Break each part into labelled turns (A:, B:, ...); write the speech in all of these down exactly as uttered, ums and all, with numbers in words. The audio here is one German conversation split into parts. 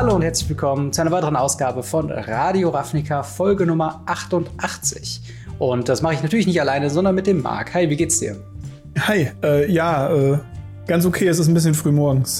A: Hallo und herzlich willkommen zu einer weiteren Ausgabe von Radio Ravnica, Folge Nummer achtundachtzig. Und das mache ich natürlich nicht alleine, sondern mit dem Marc. Hi, wie geht's dir?
B: Hi, äh, ja, äh, ganz okay, es ist ein bisschen früh morgens.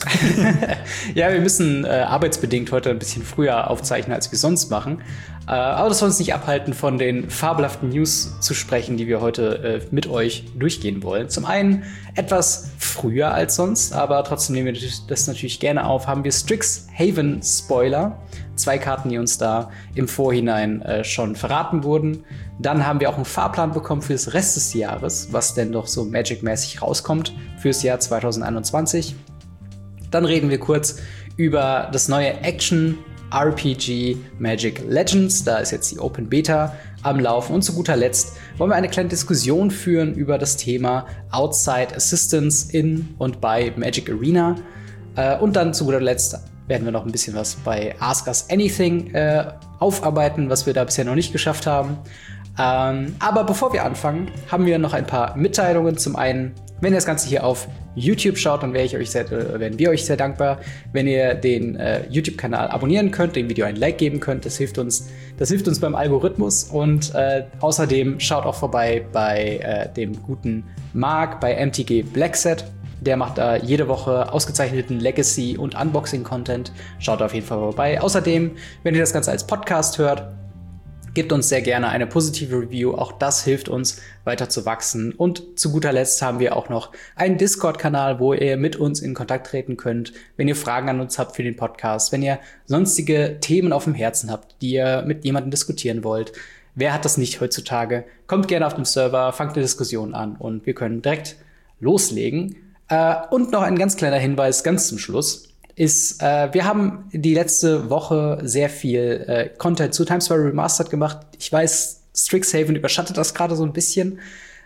A: Ja, wir müssen äh, arbeitsbedingt heute ein bisschen früher aufzeichnen, als wir sonst machen. Äh, aber das soll uns nicht abhalten, von den fabelhaften News zu sprechen, die wir heute äh, mit euch durchgehen wollen. Zum einen etwas früher als sonst, aber trotzdem nehmen wir das natürlich gerne auf, haben wir Strixhaven Spoiler. Zwei Karten, die uns da im Vorhinein äh, schon verraten wurden. Dann haben wir auch einen Fahrplan bekommen für das Rest des Jahres, was denn doch so Magic-mäßig rauskommt fürs Jahr zwanzig einundzwanzig. Dann reden wir kurz über das neue Action-R P G Magic Legends. Da ist jetzt die Open Beta am Laufen. Und zu guter Letzt wollen wir eine kleine Diskussion führen über das Thema Outside Assistance in und bei Magic Arena. Äh, und dann zu guter Letzt werden wir noch ein bisschen was bei Ask Us Anything äh, aufarbeiten, was wir da bisher noch nicht geschafft haben. Ähm, aber bevor wir anfangen, haben wir noch ein paar Mitteilungen. Zum einen, wenn ihr das Ganze hier auf YouTube schaut, dann wäre ich euch sehr, äh, wären wir euch sehr dankbar, wenn ihr den äh, YouTube-Kanal abonnieren könnt, dem Video ein Like geben könnt. Das hilft uns, das hilft uns beim Algorithmus. Und äh, außerdem schaut auch vorbei bei äh, dem guten Marc bei M T G Blackset. Der macht da jede Woche ausgezeichneten Legacy- und Unboxing-Content. Schaut auf jeden Fall vorbei. Außerdem, wenn ihr das Ganze als Podcast hört, gebt uns sehr gerne eine positive Review. Auch das hilft uns, weiter zu wachsen. Und zu guter Letzt haben wir auch noch einen Discord-Kanal, wo ihr mit uns in Kontakt treten könnt, wenn ihr Fragen an uns habt für den Podcast, wenn ihr sonstige Themen auf dem Herzen habt, die ihr mit jemandem diskutieren wollt. Wer hat das nicht heutzutage? Kommt gerne auf den Server, fangt eine Diskussion an und wir können direkt loslegen. Äh, und noch ein ganz kleiner Hinweis ganz zum Schluss ist, äh, wir haben die letzte Woche sehr viel äh, Content zu Times Square Remastered gemacht. Ich weiß, Strixhaven überschattet das gerade so ein bisschen,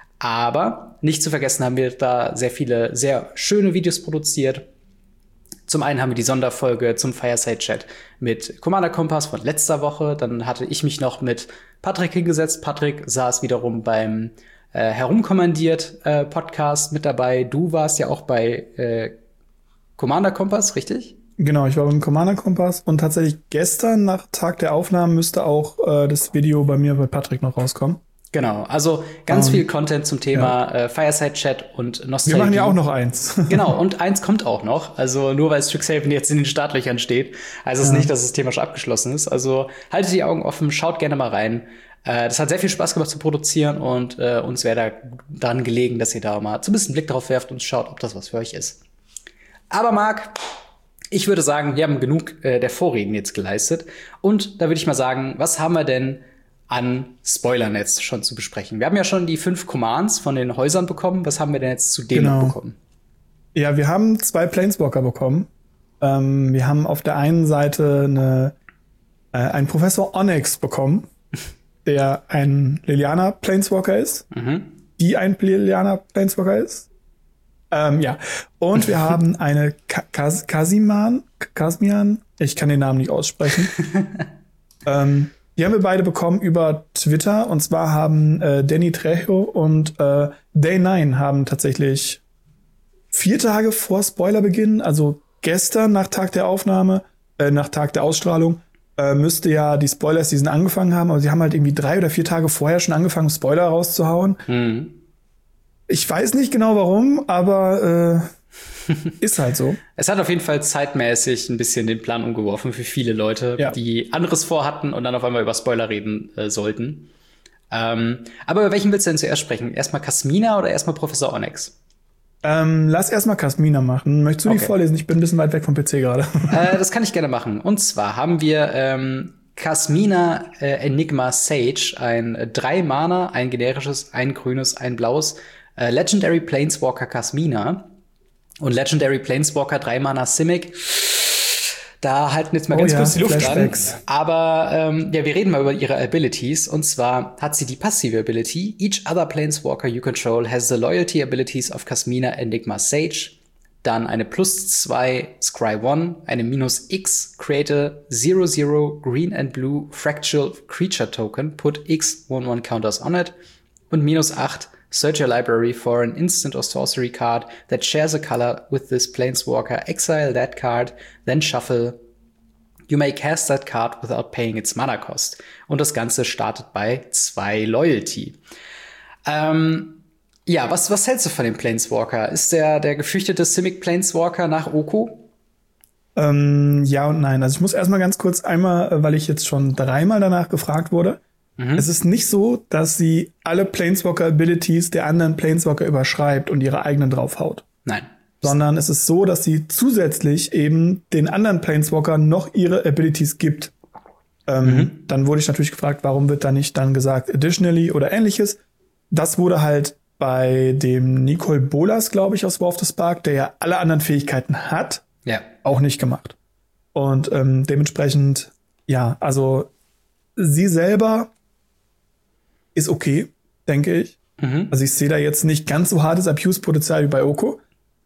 A: aber nicht zu vergessen haben wir da sehr viele sehr schöne Videos produziert. Zum einen haben wir die Sonderfolge zum Fireside-Chat mit Commander Kompass von letzter Woche. Dann hatte ich mich noch mit Patrick hingesetzt. Patrick saß wiederum beim Äh, herumkommandiert äh, Podcast mit dabei. Du warst ja auch bei äh, Commander Kompass, richtig?
B: Genau, ich war beim Commander Kompass und tatsächlich gestern nach Tag der Aufnahmen müsste auch äh, das Video bei mir bei Patrick noch rauskommen.
A: Genau, also ganz um, viel Content zum Thema
B: ja.
A: äh, Fireside-Chat und Nostalgie.
B: Wir machen ja auch noch eins.
A: Genau, und eins kommt auch noch. Also nur weil Strixhaven jetzt in den Startlöchern steht, heißt es ja. nicht, dass das Thema schon abgeschlossen ist. Also haltet die Augen offen, schaut gerne mal rein. Äh, das hat sehr viel Spaß gemacht zu produzieren und äh, uns wäre da daran gelegen, dass ihr da mal zumindest einen Blick drauf werft und schaut, ob das was für euch ist. Aber Marc, ich würde sagen, wir haben genug äh, der Vorreden jetzt geleistet. Und da würde ich mal sagen, was haben wir denn an Spoilernetz schon zu besprechen? Wir haben ja schon die fünf Commands von den Häusern bekommen. Was haben wir denn jetzt zu denen
B: genau.
A: noch bekommen?
B: Ja, wir haben zwei Planeswalker bekommen. Ähm, wir haben auf der einen Seite eine, äh, einen Professor Onyx bekommen, der ein Liliana Planeswalker ist, mhm. die ein Liliana Planeswalker ist. Ähm, ja. Und wir haben eine Kas- Kasiman, Kasmian, ich kann den Namen nicht aussprechen. ähm, die haben wir beide bekommen über Twitter. Und zwar haben äh, Danny Trejo und äh, Day neun haben tatsächlich vier Tage vor Spoilerbeginn, also gestern nach Tag der Aufnahme, äh, nach Tag der Ausstrahlung, äh, müsste ja die Spoiler-Season angefangen haben. Aber sie haben halt irgendwie drei oder vier Tage vorher schon angefangen, Spoiler rauszuhauen. Mhm. Ich weiß nicht genau warum, aber äh, ist halt so.
A: Es hat auf jeden Fall zeitmäßig ein bisschen den Plan umgeworfen für viele Leute, ja. die anderes vorhatten und dann auf einmal über Spoiler reden äh, sollten. Ähm, aber über welchen willst du denn zuerst sprechen? Erstmal Kasmina oder erstmal Professor Onyx?
B: Ähm, lass erstmal Kasmina machen. Möchtest du okay. die vorlesen? Ich bin ein bisschen weit weg vom P C gerade.
A: Äh, das kann ich gerne machen. Und zwar haben wir ähm, Kasmina äh, Enigma Sage, ein drei Mana, ein generisches, ein grünes, ein blaues äh, Legendary Planeswalker Kasmina. Und Legendary Planeswalker drei Mana Simic. Da halten jetzt mal
B: oh
A: ganz
B: ja,
A: kurz die Luft
B: Flashbacks.
A: an. Aber ähm, ja, wir reden mal über ihre Abilities. Und zwar hat sie die passive Ability. Each other Planeswalker you control has the loyalty abilities of Kasmina Enigma Sage. Dann eine plus zwei Scry one, eine minus X, create a zero zero green and blue fractal creature token, put X one one counters on it. Und minus acht, search your library for an instant or sorcery card that shares a color with this planeswalker, exile that card, then shuffle You may cast that card without paying its Mana Cost. Und das Ganze startet bei zwei Loyalty. Ähm, ja, was, was hältst du von dem Planeswalker? Ist der der gefürchtete Simic Planeswalker nach Oko?
B: Ähm, ja und nein. Also ich muss erstmal ganz kurz einmal, weil ich jetzt schon dreimal danach gefragt wurde. Mhm. Es ist nicht so, dass sie alle Planeswalker-Abilities der anderen Planeswalker überschreibt und ihre eigenen draufhaut.
A: Nein.
B: Sondern es ist so, dass sie zusätzlich eben den anderen Planeswalker noch ihre Abilities gibt. Ähm, mhm. Dann wurde ich natürlich gefragt, warum wird da nicht dann gesagt additionally oder ähnliches. Das wurde halt bei dem Nicol Bolas, glaube ich, aus War of the Spark, der ja alle anderen Fähigkeiten hat,
A: ja.
B: auch nicht gemacht. Und ähm, dementsprechend, ja, also sie selber ist okay, denke ich. Mhm. Also ich sehe da jetzt nicht ganz so hartes Abuse-Potenzial wie bei Oko.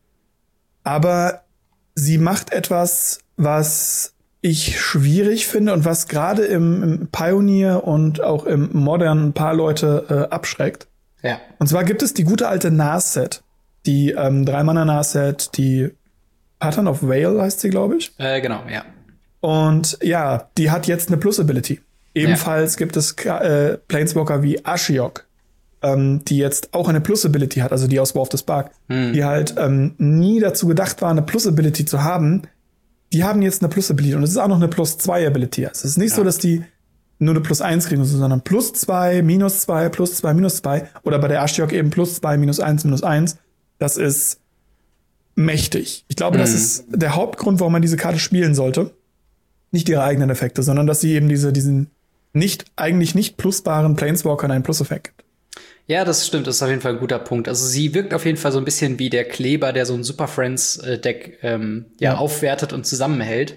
B: Aber sie macht etwas, was ich schwierig finde und was gerade im, im Pioneer und auch im Modern ein paar Leute äh, abschreckt.
A: Ja.
B: Und zwar gibt es die gute alte Narset, die ähm, Drei-Mana-Narset, die Pattern of Vale heißt sie, glaube ich.
A: Äh, genau, ja.
B: Und ja, die hat jetzt eine Plus-Ability. Ebenfalls ja. gibt es äh, Planeswalker wie Ashiok, ähm, die jetzt auch eine Plus-Ability hat, also die aus War of the Spark, hm. die halt ähm, nie dazu gedacht war, eine Plus-Ability zu haben. Die haben jetzt eine Plus-Ability und es ist auch noch eine Plus-zwei-Ability. Also es ist nicht ja. so, dass die nur eine Plus eins kriegen, sondern Plus zwei, Minus zwei, Plus zwei, Minus zwei oder bei der Ashiok eben Plus zwei, Minus eins, Minus eins. Das ist mächtig. Ich glaube, hm. das ist der Hauptgrund, warum man diese Karte spielen sollte. Nicht ihre eigenen Effekte, sondern dass sie eben diese diesen nicht eigentlich nicht plusbaren Planeswalkern einen Plus-Effekt gibt.
A: Ja, das stimmt. Das ist auf jeden Fall ein guter Punkt. Also sie wirkt auf jeden Fall so ein bisschen wie der Kleber, der so ein Super Friends-Deck ähm, ja, ja. aufwertet und zusammenhält.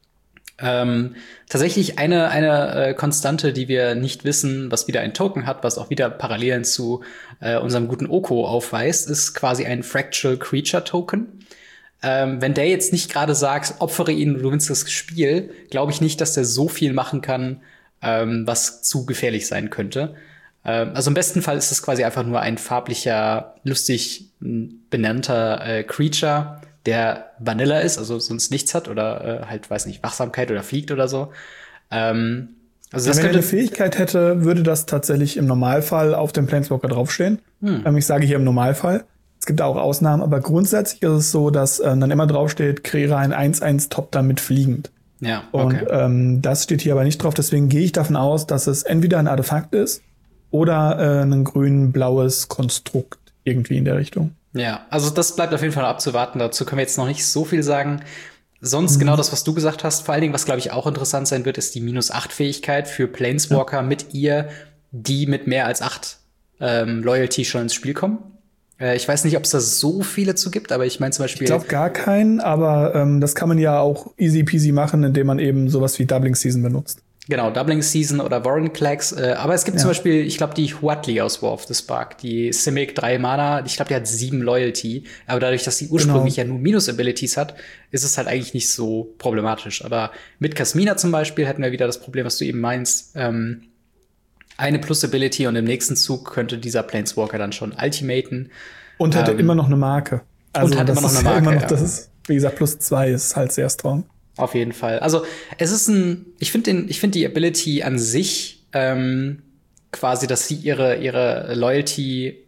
A: Ähm, tatsächlich eine eine äh, Konstante, die wir nicht wissen, was wieder ein Token hat, was auch wieder Parallelen zu äh, unserem guten Oko aufweist, ist quasi ein Fractal Creature Token. Ähm, wenn der jetzt nicht gerade sagt, opfere ihn, du gewinnst das Spiel, glaube ich nicht, dass der so viel machen kann, ähm, was zu gefährlich sein könnte. Ähm, also im besten Fall ist es quasi einfach nur ein farblicher, lustig benannter äh, Creature, der Vanilla ist, also sonst nichts hat oder äh, halt, weiß nicht, Wachsamkeit oder fliegt oder so. Ähm, also das
B: ja, wenn
A: könnte
B: er eine Fähigkeit hätte, würde das tatsächlich im Normalfall auf dem Planeswalker draufstehen. Hm. Ähm, ich sage hier im Normalfall. Es gibt auch Ausnahmen, aber grundsätzlich ist es so, dass äh, dann immer draufsteht, kreiere ein eins eins Top damit fliegend.
A: Ja, okay.
B: Und ähm, das steht hier aber nicht drauf, deswegen gehe ich davon aus, dass es entweder ein Artefakt ist oder äh, ein grün-blaues Konstrukt irgendwie in der Richtung.
A: Ja, also das bleibt auf jeden Fall abzuwarten. Dazu können wir jetzt noch nicht so viel sagen. Sonst mhm. genau das, was du gesagt hast. Vor allen Dingen, was, glaube ich, auch interessant sein wird, ist die minus acht Fähigkeit für Planeswalker ja. mit ihr, die mit mehr als acht ähm, Loyalty schon ins Spiel kommen. Äh, ich weiß nicht, ob es da so viele zu gibt, aber ich meine zum Beispiel.
B: Ich glaube gar keinen, aber ähm, das kann man ja auch easy peasy machen, indem man eben sowas wie Doubling Season benutzt.
A: Genau, Doubling Season oder Warren Clags. Äh, aber es gibt ja. zum Beispiel, ich glaube, die Huatli aus War of the Spark, die Simic drei Mana, ich glaube, die hat sieben Loyalty. Aber dadurch, dass sie ursprünglich genau. ja nur Minus-Abilities hat, ist es halt eigentlich nicht so problematisch. Aber mit Kasmina zum Beispiel hätten wir wieder das Problem, was du eben meinst. Ähm, eine Plus-Ability und im nächsten Zug könnte dieser Planeswalker dann schon ultimaten.
B: Und hätte
A: ähm,
B: immer noch eine Marke. Also
A: und hat immer noch eine
B: Marke.
A: Marke.
B: Noch,
A: ja.
B: Das ist, wie gesagt, plus zwei ist halt sehr strong.
A: Auf jeden Fall. Also es ist ein, ich finde den, ich finde die Ability an sich ähm, quasi, dass sie ihre ihre Loyalty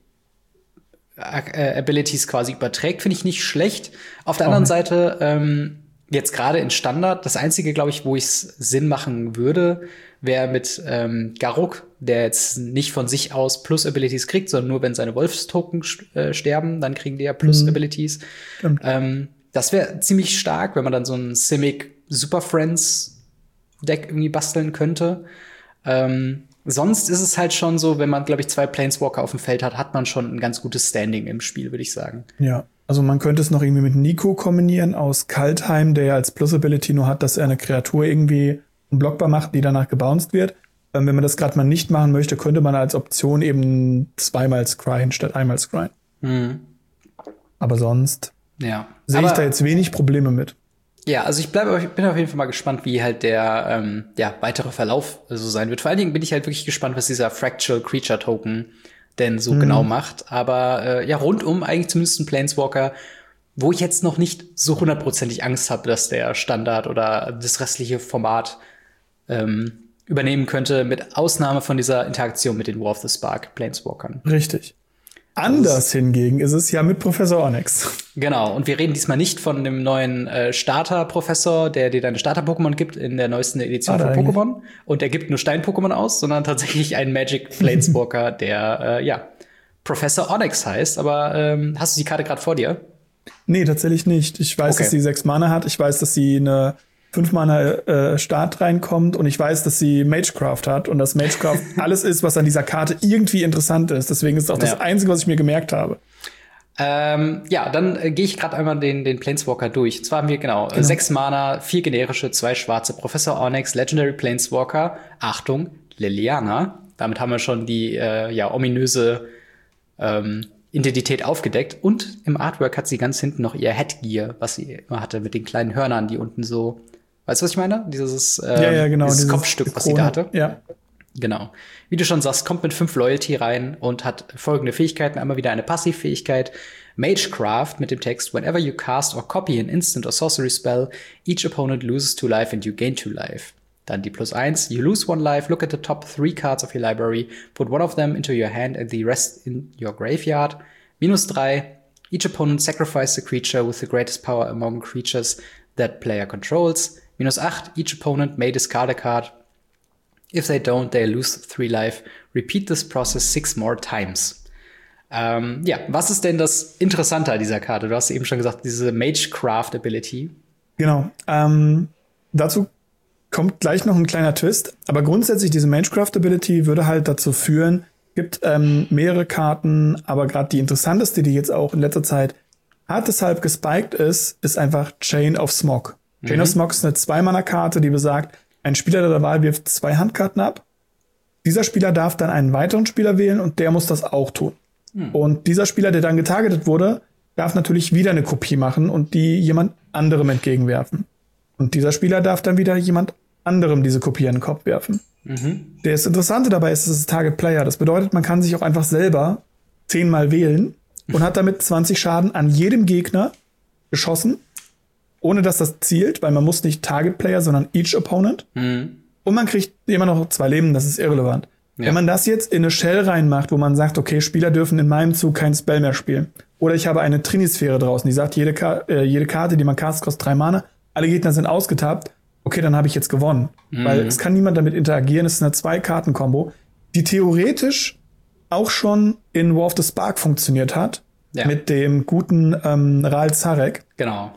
A: äh, Abilities quasi überträgt, finde ich nicht schlecht. Auf der anderen Seite ähm, jetzt gerade in Standard, das einzige, glaube ich, wo es Sinn machen würde, wäre mit ähm, Garruk, der jetzt nicht von sich aus Plus-Abilities kriegt, sondern nur, wenn seine Wolfstoken äh, sterben, dann kriegen die ja Plus-Abilities. Mhm. Ähm, das wäre ziemlich stark, wenn man dann so ein Simic Super Friends Deck irgendwie basteln könnte. Ähm, sonst ist es halt schon so, wenn man, glaube ich, zwei Planeswalker auf dem Feld hat, hat man schon ein ganz gutes Standing im Spiel, würde ich sagen. Ja,
B: also man könnte es noch irgendwie mit Nico kombinieren aus Kaltheim, der ja als Plus-Ability nur hat, dass er eine Kreatur irgendwie unblockbar macht, die danach gebounced wird. Ähm, wenn man das gerade mal nicht machen möchte, könnte man als Option eben zweimal scryen statt einmal scryen. Mhm. Aber sonst
A: ja.
B: sehe ich da jetzt wenig Probleme mit.
A: Ja, also ich bleibe, ich bin auf jeden Fall mal gespannt, wie halt der ähm, ja, weitere Verlauf so sein wird. Vor allen Dingen bin ich halt wirklich gespannt, was dieser Fractal Creature Token denn so mhm. genau macht. Aber äh, ja, rundum eigentlich zumindest ein Planeswalker, wo ich jetzt noch nicht so hundertprozentig Angst habe, dass der Standard oder das restliche Format ähm, übernehmen könnte, mit Ausnahme von dieser Interaktion mit den War of the Spark Planeswalkern.
B: Richtig. Anders hingegen ist es ja mit Professor Onyx.
A: Genau, und wir reden diesmal nicht von dem neuen äh, Starter-Professor, der dir deine Starter-Pokémon gibt in der neuesten Edition
B: ah,
A: von Pokémon. Und der gibt nur Stein-Pokémon aus, sondern tatsächlich ein Magic Planeswalker, der, äh, ja, Professor Onyx heißt. Aber ähm, hast du die Karte gerade vor dir?
B: Nee, tatsächlich nicht. Ich weiß,
A: Okay.
B: dass sie sechs Mana hat. Ich weiß, dass sie eine fünf Mana äh, Start reinkommt. Und ich weiß, dass sie Magecraft hat. Und dass Magecraft alles ist, was an dieser Karte irgendwie interessant ist. Deswegen ist es auch das
A: Ja.
B: Einzige, was ich mir gemerkt habe.
A: Ähm, ja, dann äh, gehe ich gerade einmal den, den Planeswalker durch. Und zwar haben wir genau, genau. sechs Mana, vier generische, zwei schwarze. Professor Onyx, Legendary Planeswalker. Achtung, Liliana. Damit haben wir schon die äh, ja, ominöse ähm, Identität aufgedeckt. Und im Artwork hat sie ganz hinten noch ihr Headgear, was sie immer hatte, mit den kleinen Hörnern, die unten so. Weißt du, was ich meine? Dieses, ähm,
B: ja, ja, genau,
A: dieses,
B: dieses
A: Kopfstück, was sie da hatte.
B: Ja.
A: Genau. Wie du schon sagst, kommt mit fünf Loyalty rein und hat folgende Fähigkeiten. Einmal wieder eine Passivfähigkeit. Magecraft mit dem Text: Whenever you cast or copy an instant or sorcery spell, each opponent loses two life and you gain two life. Dann die plus eins. You lose one life, look at the top three cards of your library, put one of them into your hand and the rest in your graveyard. Minus drei. Each opponent sacrifice the creature with the greatest power among creatures that player controls. Minus acht. Each opponent may discard a card. If they don't, they lose three life. Repeat this process six more times. Ähm, ja, was ist denn das Interessante an dieser Karte? Du hast eben schon gesagt, diese Magecraft Ability.
B: Genau. Ähm, dazu kommt gleich noch ein kleiner Twist. Aber grundsätzlich diese Magecraft Ability würde halt dazu führen, gibt ähm, mehrere Karten, aber gerade die interessanteste, die jetzt auch in letzter Zeit hart deshalb gespiked ist, ist einfach Chain of Smog. Mhm. Chain of Smog ist eine Zwei-Mana-Karte, die besagt, ein Spieler der Wahl wirft zwei Handkarten ab. Dieser Spieler darf dann einen weiteren Spieler wählen und der muss das auch tun. Hm. Und dieser Spieler, der dann getargetet wurde, darf natürlich wieder eine Kopie machen und die jemand anderem entgegenwerfen. Und dieser Spieler darf dann wieder jemand anderem diese Kopie in den Kopf werfen. Mhm. Das Interessante dabei ist, es ist Target Player. Das bedeutet, man kann sich auch einfach selber zehnmal wählen und hat damit zwanzig Schaden an jedem Gegner geschossen, ohne dass das zielt, weil man muss nicht Target Player, sondern Each Opponent. Mhm. Und man kriegt immer noch zwei Leben, das ist irrelevant. Ja. Wenn man das jetzt in eine Shell reinmacht, wo man sagt, okay, Spieler dürfen in meinem Zug kein Spell mehr spielen. Oder ich habe eine Trinisphäre draußen, die sagt, jede, Ka- äh, jede Karte, die man cast, kostet drei Mana. Alle Gegner sind ausgetappt. Okay, dann habe ich jetzt gewonnen. Mhm. Weil es kann niemand damit interagieren. Es ist eine Zwei-Karten-Kombo, die theoretisch auch schon in War of the Spark funktioniert hat. Ja. Mit dem guten ähm, Ral Zarek.
A: Genau.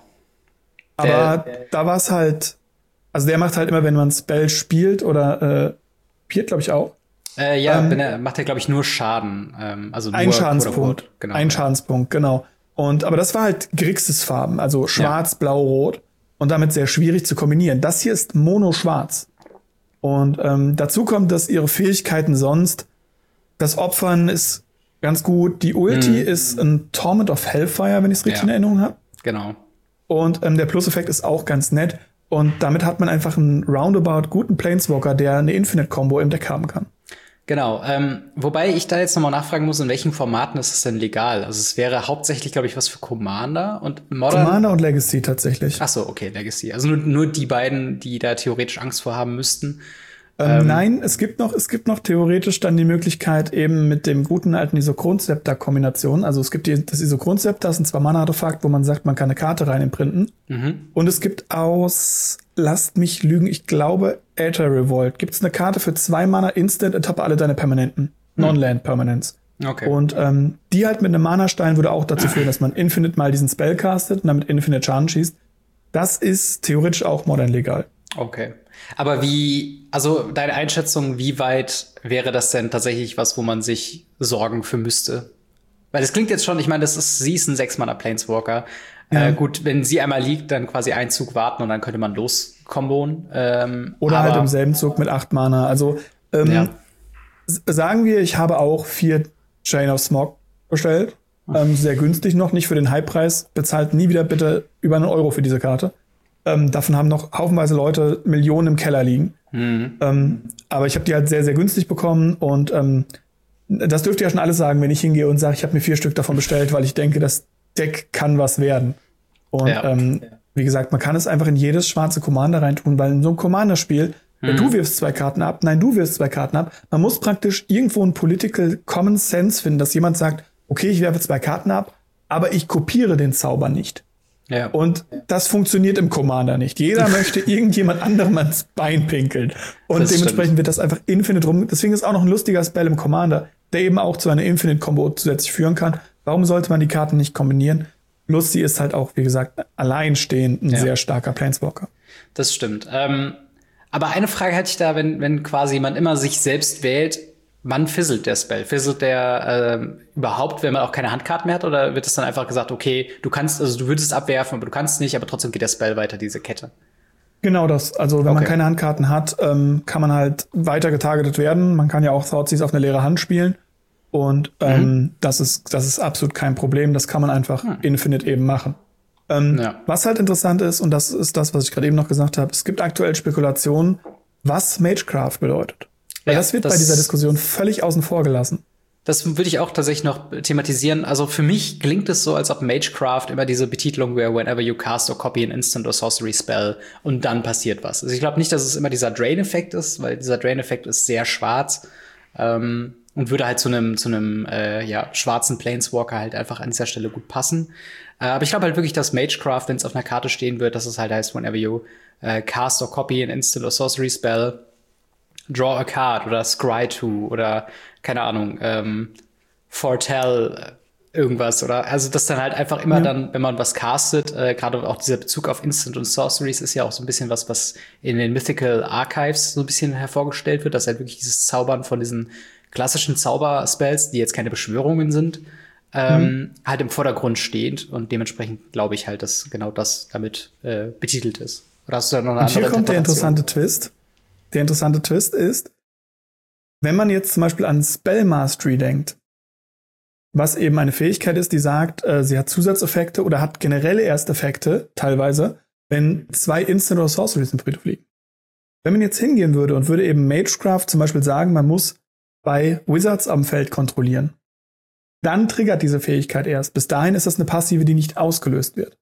B: Aber der, da war es halt, also der macht halt immer, wenn man Spell spielt oder äh, piert, glaube ich auch.
A: Äh, ja, ähm, wenn er, macht er, glaube ich, nur Schaden. Ähm, also nur
B: ein Schadenspunkt.
A: Genau,
B: ein
A: ja.
B: Schadenspunkt, genau. Und aber das war halt Grixis Farben, also schwarz, ja. blau, rot. Und damit sehr schwierig zu kombinieren. Das hier ist Mono-Schwarz. Und ähm, dazu kommt, dass ihre Fähigkeiten sonst, das Opfern ist ganz gut. Die Ulti mhm. ist ein Torment of Hellfire, wenn ich es richtig ja. in Erinnerung habe.
A: Genau.
B: Und ähm, der Plus-Effekt ist auch ganz nett. Und damit hat man einfach einen roundabout guten Planeswalker, der eine Infinite-Combo im Deck haben kann.
A: Genau. Ähm, wobei ich da jetzt nochmal nachfragen muss, in welchen Formaten ist es denn legal? Also es wäre hauptsächlich, glaube ich, was für Commander und Modern.
B: Commander und Legacy tatsächlich.
A: Ach so, okay, Legacy. Also nur, nur die beiden, die da theoretisch Angst vor haben müssten.
B: Ähm, ähm, nein, es gibt noch, es gibt noch theoretisch dann die Möglichkeit eben mit dem guten alten Isochron-Scepter-Kombination. Also es gibt die, das Isochron-Scepter, das ist ein Zwei-Mana-Artefakt, wo man sagt, man kann eine Karte rein imprinten. Mhm. Und es gibt aus, lasst mich lügen, ich glaube, Aether Revolt. Gibt es eine Karte für zwei Mana Instant, atop alle deine Permanenten. Mhm. Non-Land-Permanents.
A: Okay.
B: Und ähm, die halt mit einem Mana-Stein würde auch dazu führen, dass man Infinite mal diesen Spell castet und damit Infinite Schaden schießt. Das ist theoretisch auch modern legal.
A: Okay. Aber wie, also deine Einschätzung, wie weit wäre das denn tatsächlich was, wo man sich Sorgen für müsste? Weil das klingt jetzt schon, ich meine, das ist, sie ist ein Sechs-Mana-Planeswalker. Ja. Äh, gut, wenn sie einmal liegt, dann quasi einen Zug warten und dann könnte man loskombonen. Ähm,
B: Oder halt im selben Zug mit acht Mana. Also ähm, ja. s- sagen wir, ich habe auch vier Chain of Smog bestellt. Ähm, sehr günstig noch, nicht für den Hypepreis. Bezahlt nie wieder bitte über einen Euro für diese Karte. Ähm, davon haben noch haufenweise Leute Millionen im Keller liegen. Mhm. Ähm, aber ich habe die halt sehr, sehr günstig bekommen. Und ähm, das dürfte ja schon alles sagen, wenn ich hingehe und sage, ich habe mir vier Stück davon bestellt, weil ich denke, das Deck kann was werden. Und
A: ja.
B: ähm, wie gesagt, man kann es einfach in jedes schwarze Commander reintun, weil in so einem Commander-Spiel, mhm. du wirfst zwei Karten ab, nein, du wirfst zwei Karten ab. Man muss praktisch irgendwo einen Political Common Sense finden, dass jemand sagt, okay, ich werfe zwei Karten ab, aber ich kopiere den Zauber nicht.
A: Ja.
B: Und das funktioniert im Commander nicht. Jeder möchte irgendjemand anderem ans Bein pinkeln. Und das dementsprechend stimmt. wird das einfach Infinite rum. Deswegen ist auch noch ein lustiger Spell im Commander, der eben auch zu einer Infinite-Combo zusätzlich führen kann. Warum sollte man die Karten nicht kombinieren? Plus sie ist halt auch, wie gesagt, alleinstehend ein ja. sehr starker Planeswalker.
A: Das stimmt. Ähm, aber eine Frage hatte ich da, wenn, wenn quasi man immer sich selbst wählt, wann fizzelt der Spell? Fizzelt der ähm, überhaupt, wenn man auch keine Handkarten mehr hat? Oder wird es dann einfach gesagt, okay, du kannst, also du würdest abwerfen, aber du kannst nicht, aber trotzdem geht der Spell weiter, diese Kette?
B: Genau das. Also wenn okay. man keine Handkarten hat, ähm, kann man halt weiter getargetet werden. Man kann ja auch Thoughtseize auf eine leere Hand spielen. Und ähm, mhm. das ist das ist absolut kein Problem. Das kann man einfach hm. Infinite eben machen. Ähm, ja. Was halt interessant ist, und das ist das, was ich gerade eben noch gesagt habe, es gibt aktuell Spekulationen, was Magecraft bedeutet. Weil ja, das wird das bei dieser Diskussion völlig außen vor gelassen.
A: Das würde ich auch tatsächlich noch thematisieren. Also für mich klingt es so, als ob Magecraft immer diese Betitelung wäre, whenever you cast or copy an instant or sorcery spell und dann passiert was. Also ich glaube nicht, dass es immer dieser Drain-Effekt ist, weil dieser Drain-Effekt ist sehr schwarz ähm, und würde halt zu einem zu einem äh, ja, schwarzen Planeswalker halt einfach an dieser Stelle gut passen. Äh, aber ich glaube halt wirklich, dass Magecraft, wenn es auf einer Karte stehen wird, dass es halt heißt, whenever you uh, cast or copy an instant or sorcery spell, Draw a Card oder Scry to oder keine Ahnung, ähm, Foretell irgendwas oder also das dann halt einfach immer ja. dann, wenn man was castet, äh, gerade auch dieser Bezug auf Instant und Sorceries ist ja auch so ein bisschen was, was in den Mythical Archives so ein bisschen hervorgestellt wird, dass halt wirklich dieses Zaubern von diesen klassischen Zauberspells, die jetzt keine Beschwörungen sind, ähm, mhm. halt im Vordergrund steht und dementsprechend glaube ich halt, dass genau das damit äh, betitelt ist. Oder hast du da noch eine
B: und
A: andere
B: hier kommt der interessante Twist. Der interessante Twist ist, wenn man jetzt zum Beispiel an Spell Mastery denkt, was eben eine Fähigkeit ist, die sagt, äh, sie hat Zusatzeffekte oder hat generelle Ersteffekte, teilweise, wenn zwei Instant oder Sorceries im Friedhof liegen. Wenn man jetzt hingehen würde und würde eben Magecraft zum Beispiel sagen, man muss bei Wizards am Feld kontrollieren, dann triggert diese Fähigkeit erst. Bis dahin ist das eine Passive, die nicht ausgelöst wird.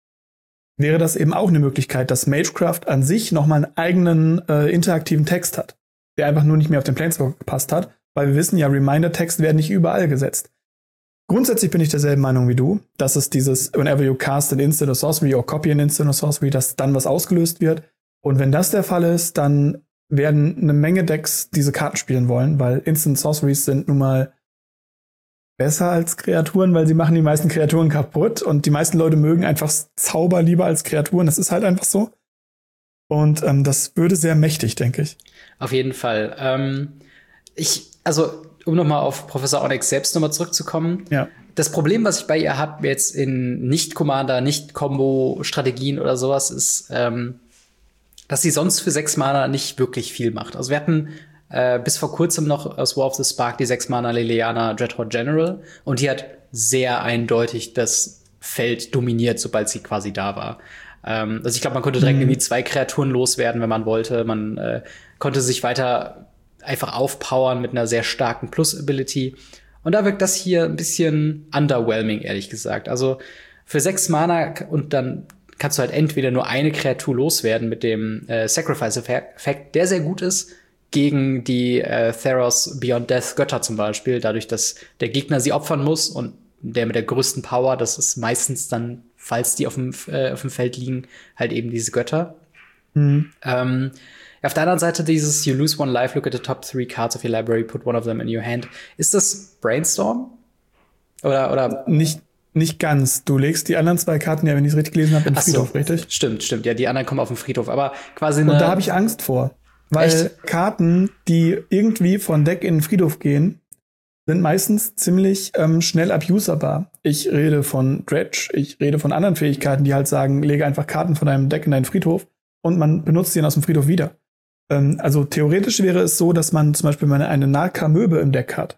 B: Wäre das eben auch eine Möglichkeit, dass Magecraft an sich nochmal einen eigenen äh, interaktiven Text hat, der einfach nur nicht mehr auf den Planeswalker gepasst hat, weil wir wissen ja, Reminder-Text werden nicht überall gesetzt. Grundsätzlich bin ich derselben Meinung wie du, dass es dieses whenever you cast an instant or sorcery or copy an instant or sorcery, dass dann was ausgelöst wird. Und wenn das der Fall ist, dann werden eine Menge Decks diese Karten spielen wollen, weil Instant Sorceries sind nun mal besser als Kreaturen, weil sie machen die meisten Kreaturen kaputt und die meisten Leute mögen einfach Zauber lieber als Kreaturen. Das ist halt einfach so. Und ähm, das würde sehr mächtig, denke ich.
A: Auf jeden Fall. Ähm, ich, also, um nochmal auf Professor Onyx selbst nochmal zurückzukommen.
B: Ja.
A: Das Problem, was ich bei ihr habe, jetzt in Nicht-Commander, Nicht-Combo-Strategien oder sowas, ist, ähm, dass sie sonst für sechs Mana nicht wirklich viel macht. Also wir hatten Äh, bis vor kurzem noch aus War of the Spark die sechs Mana Liliana Dreadhorde General und die hat sehr eindeutig das Feld dominiert, sobald sie quasi da war. Ähm, also ich glaube, man konnte direkt mhm. irgendwie zwei Kreaturen loswerden, wenn man wollte. Man äh, konnte sich weiter einfach aufpowern mit einer sehr starken Plus-Ability. Und da wirkt das hier ein bisschen underwhelming, ehrlich gesagt. Also für sechs Mana und dann kannst du halt entweder nur eine Kreatur loswerden mit dem äh, Sacrifice-Effekt, der sehr gut ist, gegen die äh, Theros Beyond Death Götter zum Beispiel, dadurch, dass der Gegner sie opfern muss und der mit der größten Power, das ist meistens dann, falls die auf dem, äh, auf dem Feld liegen, halt eben diese Götter. Mhm. Ähm, auf der anderen Seite dieses You lose one life, look at the top three cards of your library, put one of them in your hand. Ist das Brainstorm? Oder, oder?
B: Nicht, nicht ganz. Du legst die anderen zwei Karten ja, wenn ich es richtig gelesen habe, im Friedhof, so, richtig?
A: Stimmt, stimmt. Ja, die anderen kommen auf den Friedhof. Aber quasi eine.
B: Und da habe ich Angst vor. Weil Echt? Karten, die irgendwie von Deck in den Friedhof gehen, sind meistens ziemlich ähm, schnell abuserbar. Ich rede von Dredge, ich rede von anderen Fähigkeiten, die halt sagen, lege einfach Karten von deinem Deck in deinen Friedhof und man benutzt sie dann aus dem Friedhof wieder. Ähm, also theoretisch wäre es so, dass man zum Beispiel eine, eine Narka-Möbe im Deck hat,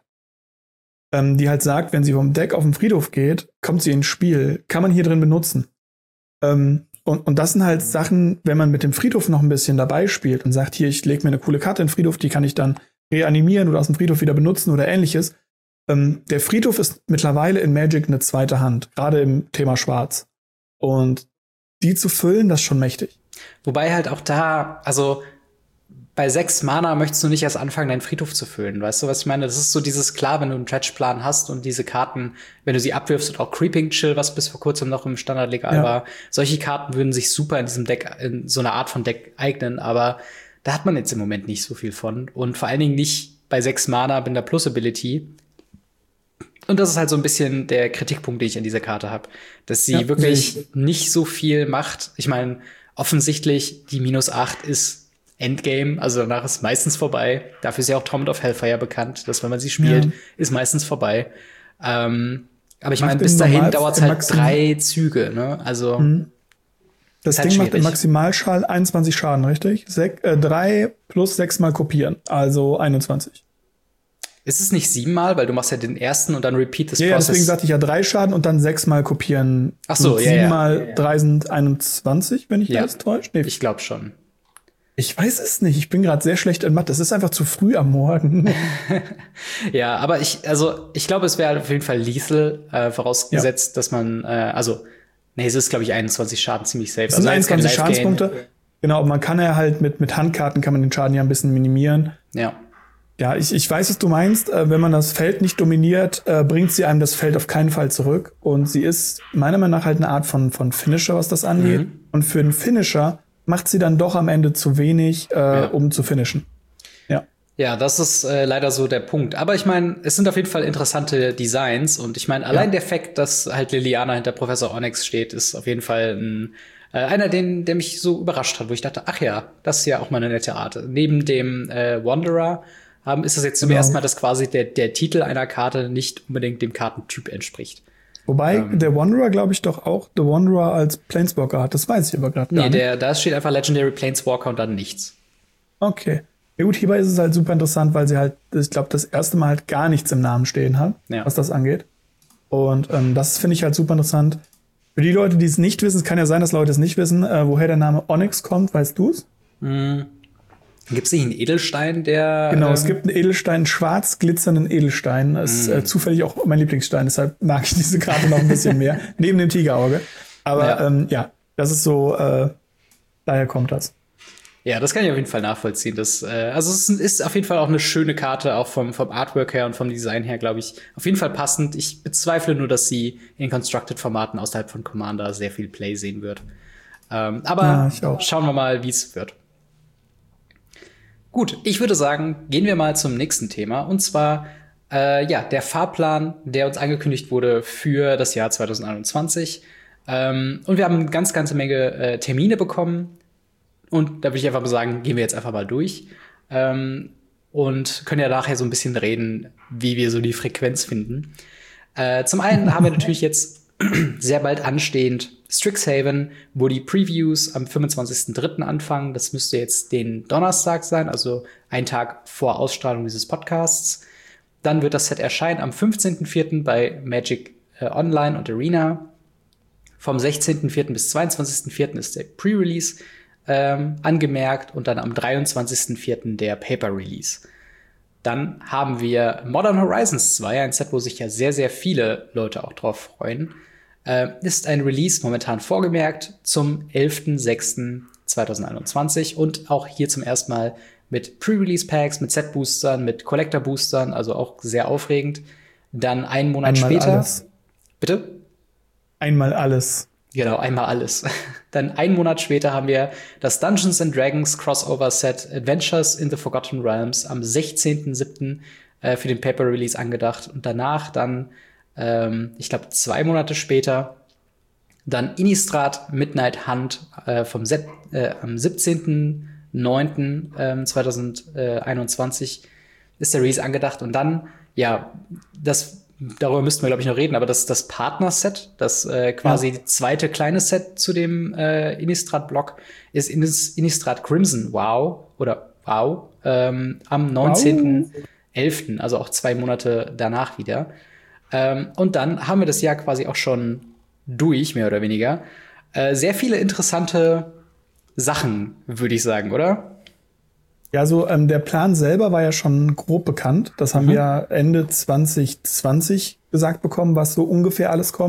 B: ähm, die halt sagt, wenn sie vom Deck auf den Friedhof geht, kommt sie ins Spiel, kann man hier drin benutzen. Ähm, Und, und das sind halt Sachen, wenn man mit dem Friedhof noch ein bisschen dabei spielt und sagt, hier, ich lege mir eine coole Karte in den Friedhof, die kann ich dann reanimieren oder aus dem Friedhof wieder benutzen oder ähnliches. Ähm, der Friedhof ist mittlerweile in Magic eine zweite Hand, gerade im Thema Schwarz. Und die zu füllen, das ist schon mächtig.
A: Wobei halt auch da, also bei sechs Mana möchtest du nicht erst anfangen, deinen Friedhof zu füllen. Weißt du, was ich meine? Das ist so dieses, klar, wenn du einen Dredge-Plan hast und diese Karten, wenn du sie abwirfst und auch Creeping Chill, was bis vor kurzem noch im Standard legal ja. war, solche Karten würden sich super in diesem Deck, in so einer Art von Deck eignen, aber da hat man jetzt im Moment nicht so viel von. Und vor allen Dingen nicht bei sechs Mana mit einer Plus-Ability. Und das ist halt so ein bisschen der Kritikpunkt, den ich an dieser Karte habe. Dass sie ja, wirklich ich. nicht so viel macht. Ich meine, offensichtlich, die minus acht ist Endgame, also danach ist meistens vorbei. Dafür ist ja auch Torment of Hellfire bekannt, dass wenn man sie spielt, ja. ist meistens vorbei. Ähm, aber ich meine, bis dahin dauert es halt Maxim- drei Züge, ne? Also mhm.
B: Das Ding macht im Maximalschall einundzwanzig Schaden, richtig? Sek- äh, drei plus sechs mal kopieren, also einundzwanzig.
A: Ist es nicht siebenmal, weil du machst ja den ersten und dann repeat this
B: ja,
A: process.
B: Ja, deswegen sagte ich ja drei Schaden und dann sechsmal kopieren.
A: Ach so, ja,
B: siebenmal
A: ja.
B: ja, ja. drei sind einundzwanzig, wenn ich
A: ja.
B: das täusche. Nee.
A: Ich glaube schon.
B: Ich weiß es nicht. Ich bin gerade sehr schlecht in Mathe. Es ist einfach zu früh am Morgen.
A: Ja, aber ich, also ich glaube, es wäre auf jeden Fall lethal, äh, vorausgesetzt, ja. dass man, äh, also, nee, es ist, glaube ich, einundzwanzig Schaden ziemlich safe.
B: Es sind also einundzwanzig Schadenspunkte. Genau, man kann ja halt mit, mit Handkarten kann man den Schaden ja ein bisschen minimieren.
A: Ja.
B: Ja, ich, ich weiß, was du meinst. Äh, wenn man das Feld nicht dominiert, äh, bringt sie einem das Feld auf keinen Fall zurück. Und sie ist meiner Meinung nach halt eine Art von, von Finisher, was das angeht. Mhm. Und für einen Finisher macht sie dann doch am Ende zu wenig, äh, ja. um zu finishen. Ja.
A: Ja, das ist äh, leider so der Punkt. Aber ich meine, es sind auf jeden Fall interessante Designs. Und ich meine, allein ja. der Fakt, dass halt Liliana hinter Professor Onyx steht, ist auf jeden Fall ein, äh, einer, den, der mich so überrascht hat, wo ich dachte, ach ja, das ist ja auch mal eine nette Art. Neben dem äh, Wanderer haben, ist das jetzt zum genau. ersten Mal, dass quasi der, der Titel einer Karte nicht unbedingt dem Kartentyp entspricht.
B: Wobei
A: ähm,
B: der Wanderer, glaube ich, doch auch The Wanderer als Planeswalker hat. Das weiß ich aber gerade
A: nee,
B: gar nicht.
A: Nee, da steht einfach Legendary Planeswalker und dann nichts.
B: Okay. Ja gut, hierbei ist es halt super interessant, weil sie halt, ich glaube, das erste Mal halt gar nichts im Namen stehen hat, ja. was das angeht. Und ähm, das finde ich halt super interessant. Für die Leute, die es nicht wissen, es kann ja sein, dass Leute es nicht wissen, äh, woher der Name Onyx kommt, weißt du es?
A: Mhm. Gibt es nicht einen Edelstein, der
B: Genau,
A: ähm
B: es gibt einen Edelstein, einen schwarz glitzernden Edelstein. Das ist äh, zufällig auch mein Lieblingsstein, deshalb mag ich diese Karte noch ein bisschen mehr. Neben dem Tigerauge. Aber ja, ähm, ja das ist so, äh, daher kommt das.
A: Ja, das kann ich auf jeden Fall nachvollziehen. Das, äh, also es ist, ist auf jeden Fall auch eine schöne Karte, auch vom, vom Artwork her und vom Design her, glaube ich, auf jeden Fall passend. Ich bezweifle nur, dass sie in Constructed-Formaten außerhalb von Commander sehr viel Play sehen wird. Ähm, aber ja, schauen wir mal, wie es wird. Gut, ich würde sagen, gehen wir mal zum nächsten Thema. Und zwar, äh, ja, der Fahrplan, der uns angekündigt wurde für das Jahr zwanzig einundzwanzig. Ähm, und wir haben eine ganz, ganze Menge äh, Termine bekommen. Und da würde ich einfach mal sagen, gehen wir jetzt einfach mal durch. Ähm, und können ja nachher so ein bisschen reden, wie wir so die Frequenz finden. Äh, zum einen haben wir natürlich jetzt sehr bald anstehend Strixhaven, wo die Previews am fünfundzwanzigsten dritten anfangen. Das müsste jetzt den Donnerstag sein, also ein Tag vor Ausstrahlung dieses Podcasts. Dann wird das Set erscheinen am fünfzehnten vierten bei Magic äh, Online und Arena. Vom sechzehnten vierten bis zweiundzwanzigsten vierten ist der Pre-Release ähm, angemerkt und dann am dreiundzwanzigsten vierten der Paper-Release. Dann haben wir Modern Horizons zwei, ein Set, wo sich ja sehr, sehr viele Leute auch drauf freuen. Äh, ist ein Release momentan vorgemerkt zum elften sechsten zweitausendeinundzwanzig und auch hier zum ersten Mal mit Pre-Release-Packs, mit Set-Boostern, mit Collector-Boostern, also auch sehr aufregend. Dann einen Monat
B: einmal
A: später.
B: Alles.
A: Bitte?
B: Einmal alles.
A: Genau, einmal alles. Dann einen Monat später haben wir das Dungeons and Dragons Crossover Set Adventures in the Forgotten Realms am sechzehnten siebten äh, für den Paper Release angedacht. Und danach dann, ähm, ich glaube, zwei Monate später, dann Innistrad Midnight Hunt äh, vom Set, äh, am siebzehnten neunten zweitausendeinundzwanzig ist der Release angedacht. Und dann, ja, das darüber müssten wir, glaube ich, noch reden, aber das das Partner-Set, das äh, quasi ja. zweite kleine Set zu dem äh, Innistrad-Block, ist Innistrad Crimson Wow oder Wow ähm, am neunzehnten elften, also auch zwei Monate danach wieder. Ähm, und dann haben wir das Jahr quasi auch schon durch, mehr oder weniger. Äh, sehr viele interessante Sachen, würde ich sagen, oder?
B: Ja, so ähm, der Plan selber war ja schon grob bekannt. Das haben
A: mhm.
B: wir Ende zwanzig zwanzig gesagt bekommen, was so ungefähr alles kommt.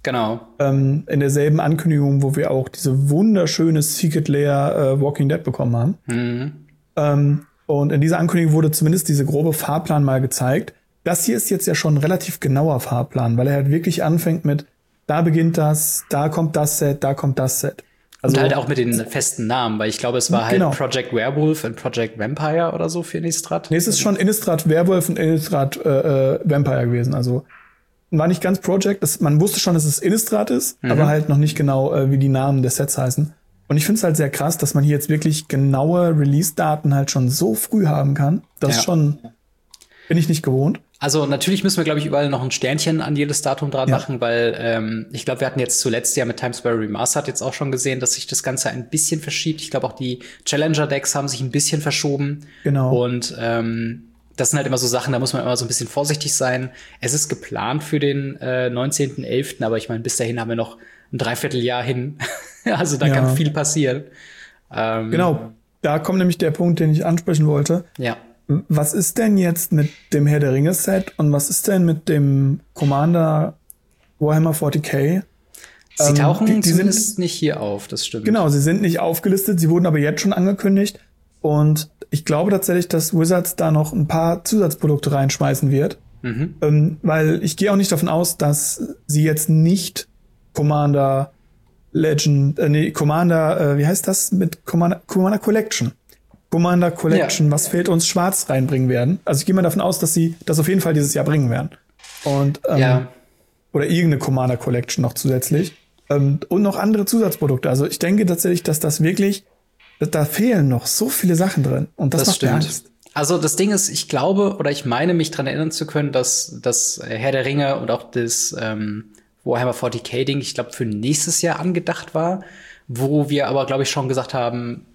A: Genau.
B: Ähm, in derselben Ankündigung, wo wir auch diese wunderschöne Secret Lair äh, Walking Dead bekommen haben.
A: Mhm.
B: Ähm, und in dieser Ankündigung wurde zumindest diese grobe Fahrplan mal gezeigt. Das hier ist jetzt ja schon ein relativ genauer Fahrplan, weil er halt wirklich anfängt mit, da beginnt das, da kommt das Set, da kommt das Set.
A: Also, und halt auch mit den festen Namen, weil ich glaube, es war halt genau. Project Werewolf und Project Vampire oder so für Innistrad.
B: Nee, es ist schon Innistrad Werewolf und Innistrad äh, Vampire gewesen. Also war nicht ganz Project. Das, man wusste schon, dass es Innistrad ist, mhm. aber halt noch nicht genau, äh, wie die Namen der Sets heißen. Und ich finde es halt sehr krass, dass man hier jetzt wirklich genaue Release-Daten halt schon so früh haben kann. Das ja. ist schon, bin ich nicht gewohnt.
A: Also natürlich müssen wir, glaube ich, überall noch ein Sternchen an jedes Datum dran ja. machen, weil ähm, ich glaube, wir hatten jetzt zuletzt ja mit Times Square Remastered jetzt auch schon gesehen, dass sich das Ganze ein bisschen verschiebt. Ich glaube, auch die Challenger-Decks haben sich ein bisschen verschoben.
B: Genau.
A: Und ähm, das sind halt immer so Sachen, da muss man immer so ein bisschen vorsichtig sein. Es ist geplant für den äh, neunzehnten elften, aber ich meine, bis dahin haben wir noch ein Dreivierteljahr hin. Also da ja. kann viel passieren. Ähm,
B: genau, da kommt nämlich der Punkt, den ich ansprechen wollte.
A: Ja.
B: Was ist denn jetzt mit dem Herr der Ringe-Set und was ist denn mit dem Commander Warhammer vierzig K?
A: Sie ähm, tauchen die, die zumindest sind, nicht hier auf, das stimmt.
B: Genau, sie sind nicht aufgelistet, sie wurden aber jetzt schon angekündigt. Und ich glaube tatsächlich, dass Wizards da noch ein paar Zusatzprodukte reinschmeißen wird.
A: Mhm.
B: Ähm, weil ich gehe auch nicht davon aus, dass sie jetzt nicht Commander Legend, äh, nee, Commander, äh, wie heißt das mit Commander, Commander Collection? Commander Collection, ja. was fehlt uns, schwarz reinbringen werden. Also ich gehe mal davon aus, dass sie das auf jeden Fall dieses Jahr bringen werden. Und ähm,
A: ja.
B: oder irgendeine Commander Collection noch zusätzlich. Ähm, und noch andere Zusatzprodukte. Also ich denke tatsächlich, dass das wirklich, da fehlen noch so viele Sachen drin. Und das,
A: das
B: macht
A: stimmt.
B: mir Angst.
A: Also das Ding ist, ich glaube, oder ich meine mich dran erinnern zu können, dass das Herr der Ringe und auch das ähm, Warhammer vierzig K-Ding, ich glaube, für nächstes Jahr angedacht war, wo wir aber, glaube ich, schon gesagt haben,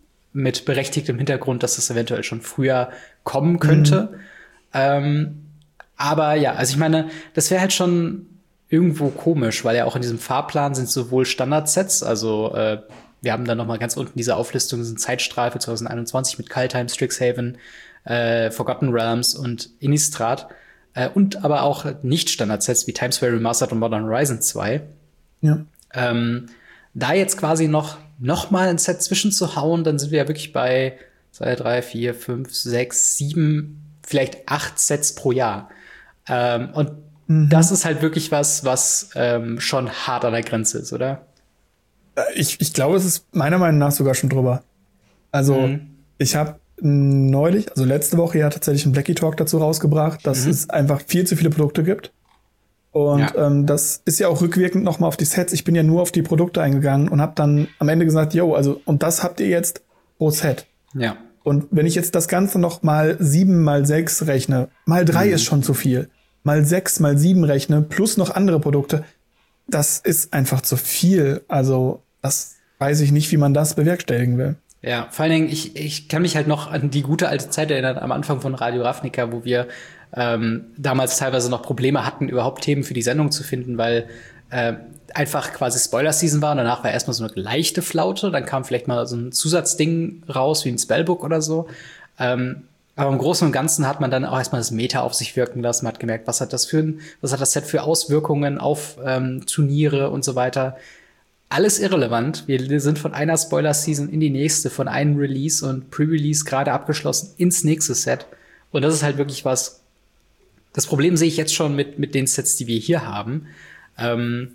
A: mit berechtigtem Hintergrund, dass das eventuell schon früher kommen könnte. Mhm. Ähm, aber ja, also ich meine, das wäre halt schon irgendwo komisch, weil ja auch in diesem Fahrplan sind sowohl Standardsets, also äh, wir haben dann noch mal ganz unten diese Auflistung, sind Zeitstrahl für zwanzig einundzwanzig mit Kaldheim, Strixhaven, äh, Forgotten Realms und Innistrad. Äh, und aber auch Nicht-Standard-Sets wie Times Square Remastered und Modern Horizon zwei.
B: Ja.
A: Ähm, da jetzt quasi noch, noch mal ein Set zwischenzuhauen, dann sind wir ja wirklich bei zwei, drei, vier, fünf, sechs, sieben, vielleicht acht Sets pro Jahr. Ähm, und mhm. das ist halt wirklich was, was ähm, schon hart an der Grenze ist, oder?
B: Ich, ich glaube, es ist meiner Meinung nach sogar schon drüber. Also, mhm. ich habe neulich, also letzte Woche ja tatsächlich einen Blackie Talk dazu rausgebracht, dass mhm. es einfach viel zu viele Produkte gibt. Und ja. ähm, das ist ja auch rückwirkend nochmal auf die Sets. Ich bin ja nur auf die Produkte eingegangen und habe dann am Ende gesagt, yo, also und das habt ihr jetzt pro Set.
A: Ja.
B: Und wenn ich jetzt das Ganze noch mal sieben mal sechs rechne, mal drei mhm. ist schon zu viel. Mal sechs mal sieben rechne, plus noch andere Produkte, das ist einfach zu viel. Also das weiß ich nicht, wie man das bewerkstelligen will.
A: Ja, vor allen Dingen, ich, ich kann mich halt noch an die gute alte Zeit erinnern, am Anfang von Radio Ravnica, wo wir ähm, damals teilweise noch Probleme hatten, überhaupt Themen für die Sendung zu finden, weil äh, einfach quasi Spoiler-Season war und danach war erstmal so eine leichte Flaute, dann kam vielleicht mal so ein Zusatzding raus, wie ein Spellbook oder so. Ähm, aber im Großen und Ganzen hat man dann auch erstmal das Meta auf sich wirken lassen, man hat gemerkt, was hat das für ein, was hat das Set für Auswirkungen auf ähm, Turniere und so weiter. Alles irrelevant. Wir sind von einer Spoiler-Season in die nächste, von einem Release und Pre-Release gerade abgeschlossen ins nächste Set. Und das ist halt wirklich was. Das Problem sehe ich jetzt schon mit, mit den Sets, die wir hier haben. Ähm,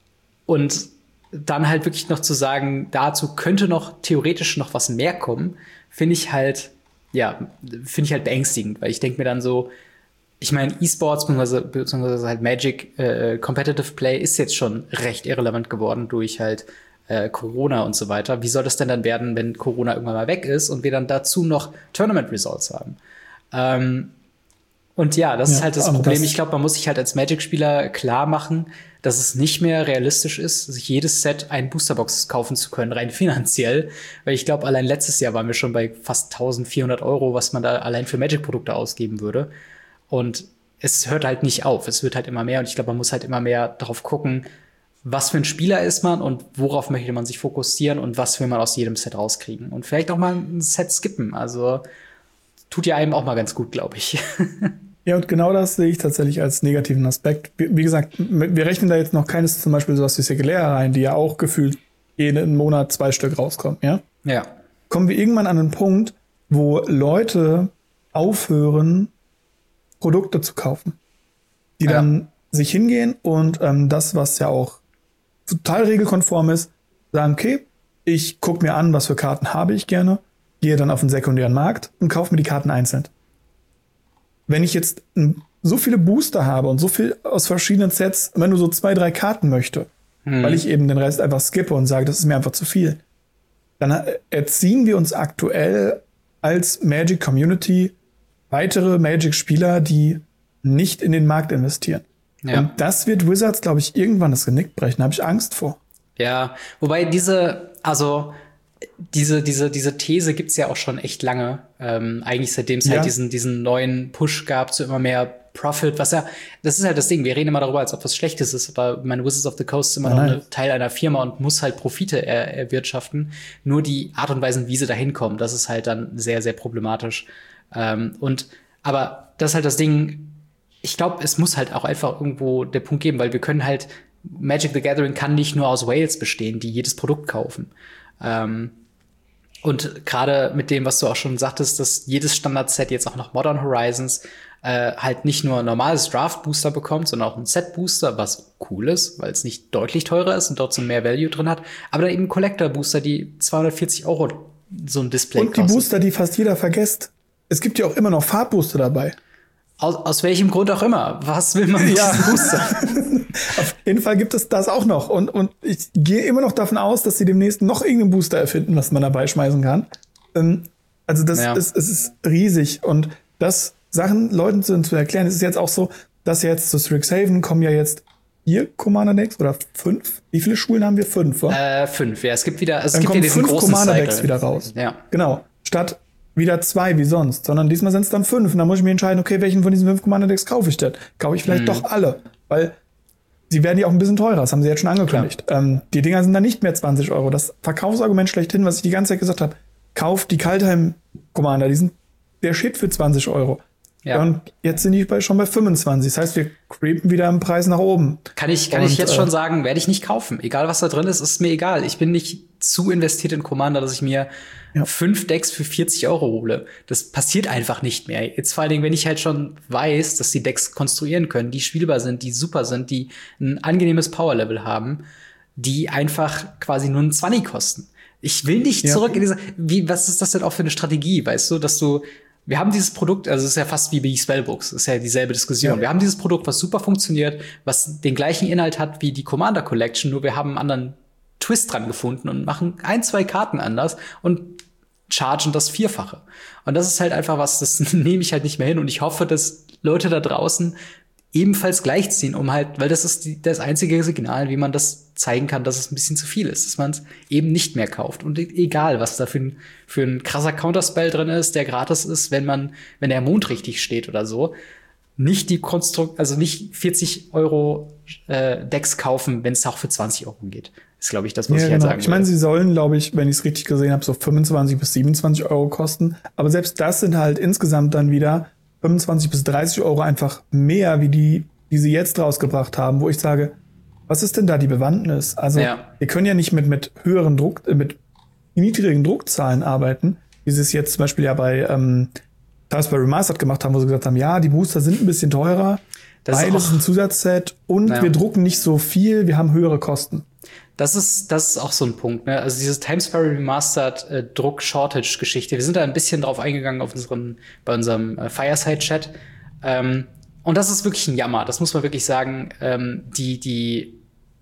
A: und dann halt wirklich noch zu sagen, dazu könnte noch theoretisch noch was mehr kommen, finde ich halt, ja, finde ich halt beängstigend, weil ich denke mir dann so, ich meine, E-Sports beziehungsweise, beziehungsweise halt Magic äh, Competitive Play ist jetzt schon recht irrelevant geworden durch halt äh, Corona und so weiter. Wie soll das denn dann werden, wenn Corona irgendwann mal weg ist und wir dann dazu noch Tournament Results haben? Ähm, und ja, das ja, ist halt das Problem. Das ich glaube, man muss sich halt als Magic-Spieler klar machen, dass es nicht mehr realistisch ist, sich jedes Set einen Boosterbox kaufen zu können, rein finanziell. Weil ich glaube, allein letztes Jahr waren wir schon bei fast eintausendvierhundert Euro, was man da allein für Magic-Produkte ausgeben würde. Und es hört halt nicht auf. Es wird halt immer mehr. Und ich glaube, man muss halt immer mehr darauf gucken, was für ein Spieler ist man und worauf möchte man sich fokussieren und was will man aus jedem Set rauskriegen. Und vielleicht auch mal ein Set skippen. Also tut ja einem auch mal ganz gut, glaube ich.
B: Ja, und genau das sehe ich tatsächlich als negativen Aspekt. Wie, wie gesagt, wir rechnen da jetzt noch keines, zum Beispiel sowas wie Singular rein, die ja auch gefühlt jeden Monat zwei Stück rauskommen, ja?
A: Ja.
B: Kommen wir irgendwann an einen Punkt, wo Leute aufhören, Produkte zu kaufen. Die
A: Ja.
B: dann sich hingehen und ähm, das, was ja auch total regelkonform ist, sagen, okay, ich gucke mir an, was für Karten habe ich gerne, gehe dann auf den sekundären Markt und kaufe mir die Karten einzeln. Wenn ich jetzt m, so viele Booster habe und so viel aus verschiedenen Sets, wenn du so zwei, drei Karten möchte, hm. weil ich eben den Rest einfach skippe und sage, das ist mir einfach zu viel, dann erziehen wir uns aktuell als Magic-Community weitere Magic-Spieler, die nicht in den Markt investieren.
A: Ja.
B: Und das wird Wizards, glaube ich, irgendwann das Genick brechen. Da habe ich Angst vor.
A: Ja, wobei diese, also diese, diese, diese These gibt's ja auch schon echt lange. Ähm, eigentlich seitdem es
B: Ja.
A: halt diesen, diesen neuen Push gab zu immer mehr Profit, was ja, das ist halt das Ding, wir reden immer darüber, als ob was Schlechtes ist, aber meine Wizards of the Coast ist immer
B: Nein,
A: noch
B: nein.
A: ein Teil einer Firma und muss halt Profite er, erwirtschaften. Nur die Art und Weise, wie sie da hinkommen, das ist halt dann sehr, sehr problematisch. Ähm, und, aber das ist halt das Ding, ich glaube, es muss halt auch einfach irgendwo der Punkt geben, weil wir können halt, Magic the Gathering kann nicht nur aus Whales bestehen, die jedes Produkt kaufen. Ähm, und gerade mit dem, was du auch schon sagtest, dass jedes Standard-Set jetzt auch noch Modern Horizons äh, halt nicht nur ein normales Draft-Booster bekommt, sondern auch ein Set-Booster, was cool ist, weil es nicht deutlich teurer ist und trotzdem mehr Value drin hat, aber dann eben Collector-Booster, die zweihundertvierzig Euro so ein Display
B: Und die
A: kosten.
B: Booster, die fast jeder vergisst. Es gibt ja auch immer noch Farbbooster dabei.
A: Aus, aus welchem Grund auch immer. Was will man mit
B: Ja.
A: diesem Booster?
B: Auf jeden Fall gibt es das auch noch. Und, und ich gehe immer noch davon aus, dass sie demnächst noch irgendeinen Booster erfinden, was man dabei schmeißen kann. Ähm, also das
A: Ja.
B: ist, es ist riesig. Und das Sachen Leuten zu, zu erklären, es ist jetzt auch so, dass jetzt zu Strixhaven kommen ja jetzt vier Commander-Decks oder fünf. Wie viele Schulen haben wir? Fünf, wa?
A: äh, fünf, ja. Es gibt wieder, also es
B: Dann
A: gibt ja
B: kommen
A: diesen
B: fünf
A: großen
B: Commander-Decks
A: Cycle.
B: wieder raus.
A: Ja.
B: Genau. Statt wieder zwei wie sonst, sondern diesmal sind es dann fünf. Und dann muss ich mir entscheiden, okay, welchen von diesen fünf Commander-Decks kaufe ich denn? Kaufe ich vielleicht
A: Mhm.
B: doch alle? Weil sie werden ja auch ein bisschen teurer, das haben sie jetzt schon angekündigt. Ähm, die Dinger sind dann nicht mehr zwanzig Euro. Das Verkaufsargument schlechthin, was ich die ganze Zeit gesagt habe, kauft die Kaldheim-Commander, die sind der Shit für zwanzig Euro.
A: Ja.
B: Und jetzt sind die bei, schon bei fünfundzwanzig. Das heißt, wir creepen wieder im Preis nach oben.
A: Kann ich, kann
B: Und,
A: ich jetzt
B: äh,
A: schon sagen, werde ich nicht kaufen. Egal, was da drin ist, ist mir egal. Ich bin nicht zu investiert in Commander, dass ich mir
B: Ja.
A: fünf Decks für vierzig Euro hole. Das passiert einfach nicht mehr. Jetzt vor allen Dingen, wenn ich halt schon weiß, dass die Decks konstruieren können, die spielbar sind, die super sind, die ein angenehmes Powerlevel haben, die einfach quasi nur ein zwanzig kosten. Ich will nicht
B: Ja.
A: zurück in diese, wie, was ist das denn auch für eine Strategie, weißt du, dass du, wir haben dieses Produkt, also es ist ja fast wie bei Spellbooks, ist ja dieselbe Diskussion.
B: Ja.
A: Wir haben dieses Produkt, was super funktioniert, was den gleichen Inhalt hat wie die Commander Collection, nur wir haben einen anderen Twist dran gefunden und machen ein, zwei Karten anders und chargen das Vierfache. Und das ist halt einfach was, das nehme ich halt nicht mehr hin. Und ich hoffe, dass Leute da draußen ebenfalls gleichziehen, um halt, weil das ist die, das einzige Signal, wie man das zeigen kann, dass es ein bisschen zu viel ist, dass man es eben nicht mehr kauft. Und e- egal, was da für ein, für ein krasser Counterspell drin ist, der gratis ist, wenn man, wenn der Mond richtig steht oder so, nicht die Konstrukt, also nicht vierzig Euro äh, Decks kaufen, wenn es auch für zwanzig Euro geht. Ist, glaube ich, das, was
B: Ja,
A: ich halt
B: genau.
A: sagen
B: Ich meine,
A: würde.
B: sie sollen, glaube ich, wenn ich es richtig gesehen habe, so fünfundzwanzig bis siebenundzwanzig Euro kosten. Aber selbst das sind halt insgesamt dann wieder fünfundzwanzig bis dreißig Euro einfach mehr, wie die, die sie jetzt rausgebracht haben, wo ich sage, was ist denn da die Bewandtnis? Also,
A: Ja.
B: wir können ja nicht mit, mit höheren Druck, äh, mit niedrigen Druckzahlen arbeiten, wie sie es jetzt zum Beispiel ja bei, ähm, Tales by Remastered gemacht haben, wo sie gesagt haben, ja, die Booster sind ein bisschen teurer,
A: Das ist
B: weil es
A: auch-
B: ist ein Zusatzset und
A: Ja.
B: wir drucken nicht so viel, wir haben höhere Kosten.
A: Das ist, das ist auch so ein Punkt, ne? Also dieses Time Sparrow Remastered äh, Druck-Shortage-Geschichte. Wir sind da ein bisschen drauf eingegangen auf unseren, bei unserem äh, Fireside-Chat. Ähm, und das ist wirklich ein Jammer. Das muss man wirklich sagen. Ähm, die, die,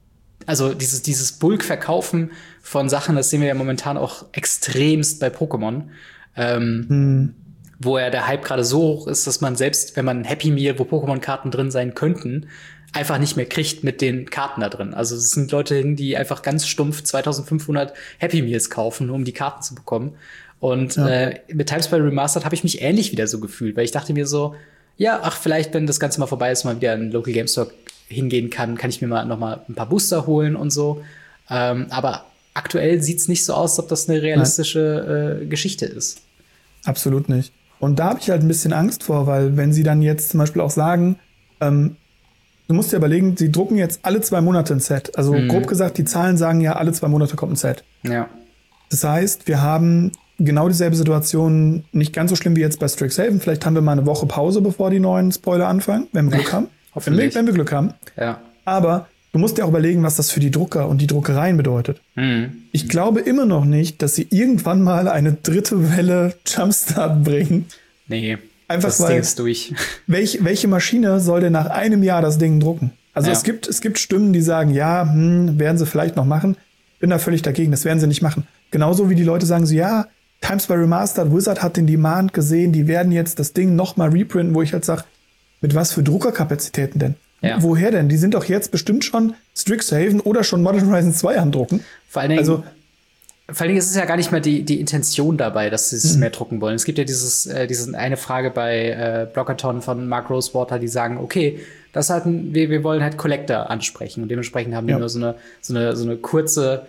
A: also dieses, dieses Bulk-Verkaufen von Sachen, das sehen wir ja momentan auch extremst bei Pokémon. Ähm,
B: Hm.
A: wo ja der Hype gerade so hoch ist, dass man selbst, wenn man ein Happy Meal, wo Pokémon-Karten drin sein könnten, einfach nicht mehr kriegt mit den Karten da drin. Also es sind Leute, die einfach ganz stumpf zweitausendfünfhundert Happy Meals kaufen, nur um die Karten zu bekommen. Und
B: Ja.
A: äh, mit Time Spell Remastered habe ich mich ähnlich wieder so gefühlt, weil ich dachte mir so, ja, ach, vielleicht, wenn das Ganze mal vorbei ist, mal wieder in den Local Game Store hingehen kann, kann ich mir mal noch mal ein paar Booster holen und so. Ähm, aber aktuell sieht's nicht so aus, als ob das eine realistische äh, Geschichte ist.
B: Absolut nicht. Und da habe ich halt ein bisschen Angst vor, weil wenn sie dann jetzt zum Beispiel auch sagen, ähm, du musst dir überlegen, sie drucken jetzt alle zwei Monate ein Set. Also mhm. grob gesagt, die Zahlen sagen ja, alle zwei Monate kommt ein Set.
A: Ja.
B: Das heißt, wir haben genau dieselbe Situation, nicht ganz so schlimm wie jetzt bei Strixhaven. Vielleicht haben wir mal eine Woche Pause, bevor die neuen Spoiler anfangen, wenn wir Glück haben. wenn, wir, wenn wir Glück haben.
A: Ja.
B: Aber du musst dir auch überlegen, was das für die Drucker und die Druckereien bedeutet.
A: Mhm.
B: Ich glaube immer noch nicht, dass sie irgendwann mal eine dritte Welle Jumpstart bringen.
A: Nee,
B: einfach
A: das
B: weil,
A: Ding ist durch.
B: Welch, welche Maschine soll denn nach einem Jahr das Ding drucken? Also
A: ja.
B: es gibt, es gibt Stimmen, die sagen, ja, hm, werden sie vielleicht noch machen. Bin da völlig dagegen, das werden sie nicht machen. Genauso wie die Leute sagen so, ja, Times Square Remastered, Wizard hat den Demand gesehen, die werden jetzt das Ding noch mal reprinten, wo ich halt sage, mit was für Druckerkapazitäten denn?
A: Ja.
B: Woher denn? Die sind doch jetzt bestimmt schon Strixhaven oder schon Modern Horizon zwei am Drucken.
A: Vor allen Dingen,
B: also,
A: vor allen Dingen ist es ja gar nicht mehr die, die Intention dabei, dass sie es
B: Mhm.
A: mehr drucken wollen. Es gibt ja dieses, äh, diese eine Frage bei äh, Blockathon von Mark Rosewater, die sagen, okay, das halt ein, wir, wir wollen halt Collector ansprechen und dementsprechend haben die
B: Ja.
A: nur so eine, so eine, so eine kurze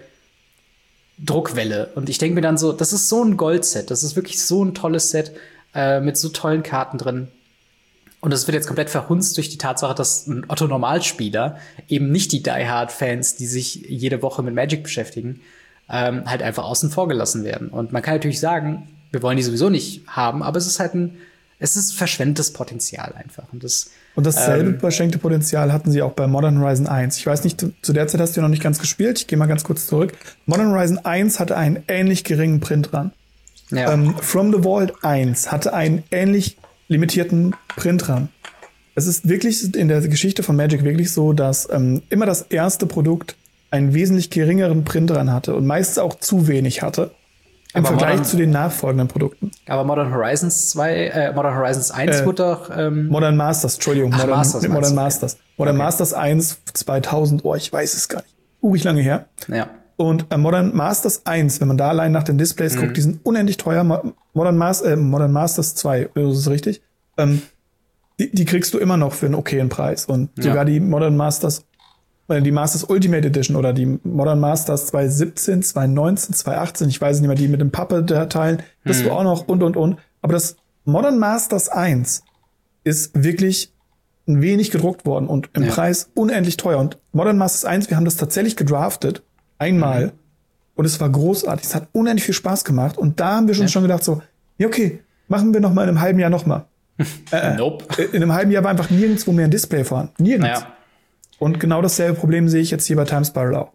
A: Druckwelle. Und ich denke mir dann so, das ist so ein Goldset, das ist wirklich so ein tolles Set äh, mit so tollen Karten drin. Und das wird jetzt komplett verhunzt durch die Tatsache, dass ein Otto-Normalspieler, eben nicht die Die-Hard-Fans, die sich jede Woche mit Magic beschäftigen, ähm, halt einfach außen vor gelassen werden. Und man kann natürlich sagen, wir wollen die sowieso nicht haben, aber es ist halt ein, es ist verschwendetes Potenzial einfach. Und, das,
B: und dasselbe
A: ähm,
B: verschenkte Potenzial hatten sie auch bei Modern Horizon eins. Ich weiß nicht, zu der Zeit hast du ja noch nicht ganz gespielt. Ich gehe mal ganz kurz zurück. Modern Horizon eins hatte einen ähnlich geringen Print dran.
A: ja.
B: Ähm, From the Vault eins hatte einen ähnlich limitierten Print dran. Es ist wirklich in der Geschichte von Magic wirklich so, dass ähm, immer das erste Produkt einen wesentlich geringeren Print dran hatte und meistens auch zu wenig hatte im
A: Aber
B: Vergleich
A: Modern-
B: zu den nachfolgenden Produkten.
A: Aber Modern Horizons zwei, äh, Modern Horizons eins
B: Äh,
A: wurde doch, ähm,
B: Modern Masters, Entschuldigung,
A: Ach,
B: Modern
A: Masters
B: Masters.
A: meinst
B: Modern
A: du, okay.
B: Masters. Modern
A: Okay.
B: Masters eins zweitausend, oh, ich weiß es gar nicht. Urig lange her.
A: ja.
B: Und äh, Modern Masters eins, wenn man da allein nach den Displays
A: Mhm.
B: guckt, die sind unendlich teuer. Mo- Modern, Mas äh, Modern Masters zwei, das ist richtig. Ähm, die, die kriegst du immer noch für einen okayen Preis. Und
A: Ja.
B: sogar die Modern Masters, äh, die Masters Ultimate Edition oder die Modern Masters zwanzig siebzehn, zwanzig neunzehn, zwanzig achtzehn, ich weiß nicht mehr, die mit dem Pappe-Teilen, bist
A: Mhm.
B: du auch noch und, und, und. Aber das Modern Masters eins ist wirklich ein wenig gedruckt worden und im
A: Ja.
B: Preis unendlich teuer. Und Modern Masters eins, wir haben das tatsächlich gedraftet, einmal,
A: Mhm.
B: und es war großartig. Es hat unendlich viel Spaß gemacht. Und da haben wir schon,
A: Ja.
B: schon gedacht so, ja okay, machen wir noch mal in einem halben Jahr noch mal. äh,
A: Nope.
B: In einem halben Jahr war einfach nirgendwo mehr ein Display vorhanden. Nirgends.
A: Ja.
B: Und genau dasselbe Problem sehe ich jetzt hier bei Time Spiral auch.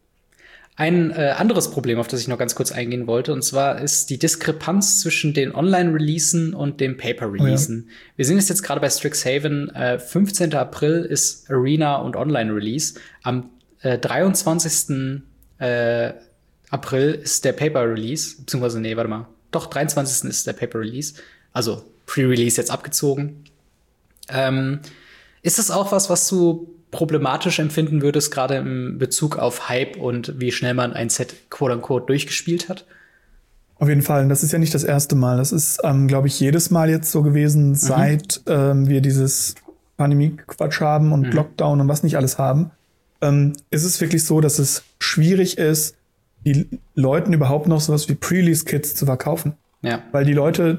A: Ein äh, anderes Problem, auf das ich noch ganz kurz eingehen wollte, und zwar ist die Diskrepanz zwischen den Online-Releasen und dem Paper-Releasen. Wir sehen es jetzt gerade bei Strixhaven, äh, fünfzehnten April ist Arena und Online-Release. Am äh, dreiundzwanzigsten Äh, April ist der Paper-Release, beziehungsweise, nee, warte mal, doch, dreiundzwanzigsten ist der Paper-Release, also Pre-Release jetzt abgezogen. Ähm, ist das auch was, was du problematisch empfinden würdest, gerade im Bezug auf Hype und wie schnell man ein Set quote-unquote durchgespielt hat?
B: Auf jeden Fall. Und das ist ja nicht das erste Mal. Das ist, ähm, glaube ich, jedes Mal jetzt so gewesen, seit ähm, wir dieses Pandemie-Quatsch haben und
A: Mhm.
B: Lockdown und was nicht alles haben. Ähm, ist es wirklich so, dass es schwierig ist, die Leuten überhaupt noch sowas wie Pre-Release-Kits zu verkaufen.
A: Ja.
B: Weil die Leute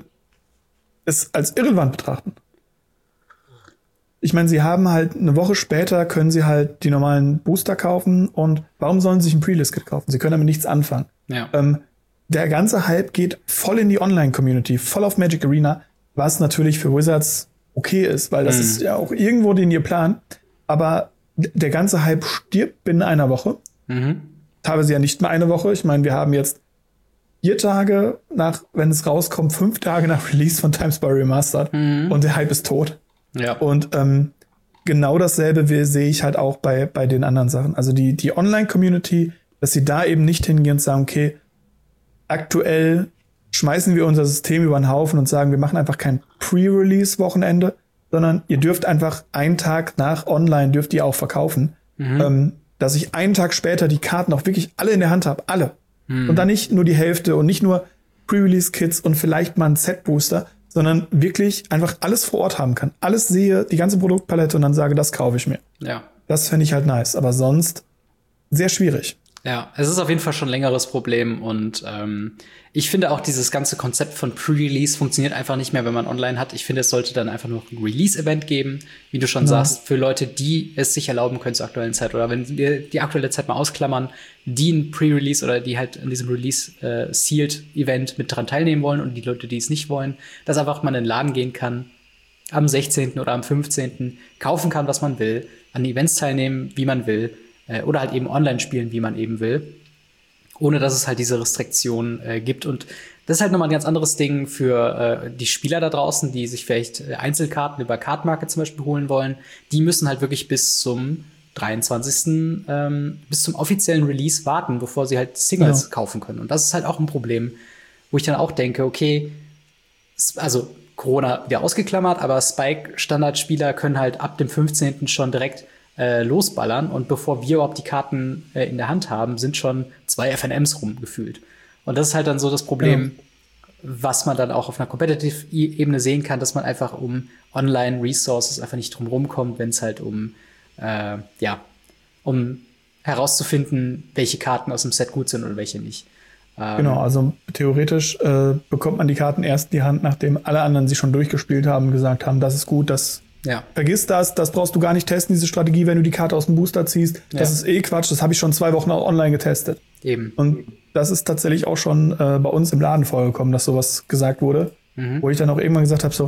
B: es als irrelevant betrachten. Ich meine, sie haben halt eine Woche später können sie halt die normalen Booster kaufen und warum sollen sie sich ein Pre-List-Kit kaufen? Sie können damit nichts anfangen.
A: Ja.
B: Ähm, der ganze Hype geht voll in die Online-Community, voll auf Magic Arena, was natürlich für Wizards okay ist, weil das
A: Mhm.
B: ist ja auch irgendwo den ihr Plan. Aber d- der ganze Hype stirbt binnen einer Woche.
A: Mhm.
B: Teilweise ja nicht mal eine Woche. Ich meine, wir haben jetzt vier Tage nach, wenn es rauskommt, fünf Tage nach Release von Time Spiral Remastered
A: Mhm.
B: und der Hype ist tot.
A: Ja.
B: Und ähm, genau dasselbe we- sehe ich halt auch bei bei den anderen Sachen. Also die die Online-Community, dass sie da eben nicht hingehen und sagen, okay, aktuell schmeißen wir unser System über den Haufen und sagen, wir machen einfach kein Pre-Release-Wochenende, sondern ihr dürft einfach einen Tag nach Online dürft ihr auch verkaufen.
A: Mhm.
B: Ähm, dass ich einen Tag später die Karten auch wirklich alle in der Hand habe, alle.
A: Mhm.
B: Und dann nicht nur die Hälfte und nicht nur Pre-Release-Kits und vielleicht mal ein Set-Booster, sondern wirklich einfach alles vor Ort haben kann. Alles sehe, die ganze Produktpalette und dann sage, das kaufe ich mir.
A: Ja.
B: Das fände ich halt nice. Aber sonst sehr schwierig.
A: Ja, es ist auf jeden Fall schon ein längeres Problem und ähm, ich finde auch dieses ganze Konzept von Pre-Release funktioniert einfach nicht mehr, wenn man online hat. Ich finde, es sollte dann einfach nur ein Release-Event geben, wie du schon ja. sagst, für Leute, die es sich erlauben können zur aktuellen Zeit oder wenn wir die aktuelle Zeit mal ausklammern, die ein Pre-Release oder die halt an diesem Release-Sealed-Event mit dran teilnehmen wollen und die Leute, die es nicht wollen, dass einfach mal in den Laden gehen kann, am sechzehnten oder am fünfzehnten kaufen kann, was man will, an Events teilnehmen, wie man will, oder halt eben online spielen, wie man eben will, ohne dass es halt diese Restriktionen äh, gibt. Und das ist halt nochmal ein ganz anderes Ding für äh, die Spieler da draußen, die sich vielleicht äh, Einzelkarten über Card Market zum Beispiel holen wollen. Die müssen halt wirklich bis zum dreiundzwanzigsten Ähm, bis zum offiziellen Release warten, bevor sie halt Singles ja. kaufen können. Und das ist halt auch ein Problem, wo ich dann auch denke, okay, also Corona wieder ausgeklammert, aber Spike-Standardspieler können halt ab dem fünfzehnten schon direkt Äh, losballern und bevor wir überhaupt die Karten äh, in der Hand haben, sind schon zwei F N Ms rumgefühlt. Und das ist halt dann so das Problem, ja. was man dann auch auf einer Competitive-Ebene sehen kann, dass man einfach um Online-Resources einfach nicht drum rumkommt, wenn es halt um äh, ja, um herauszufinden, welche Karten aus dem Set gut sind und welche nicht. Ähm,
B: genau, also theoretisch äh, bekommt man die Karten erst in die Hand, nachdem alle anderen sie schon durchgespielt haben und gesagt haben, das ist gut, das Ja. Vergiss das, das brauchst du gar nicht testen, diese Strategie, wenn du die Karte aus dem Booster ziehst. Ja. Das ist eh Quatsch, das habe ich schon zwei Wochen online getestet.
A: Eben.
B: Und das ist tatsächlich auch schon äh, bei uns im Laden vorgekommen, dass sowas gesagt wurde. Mhm. Wo ich dann auch irgendwann gesagt habe, so,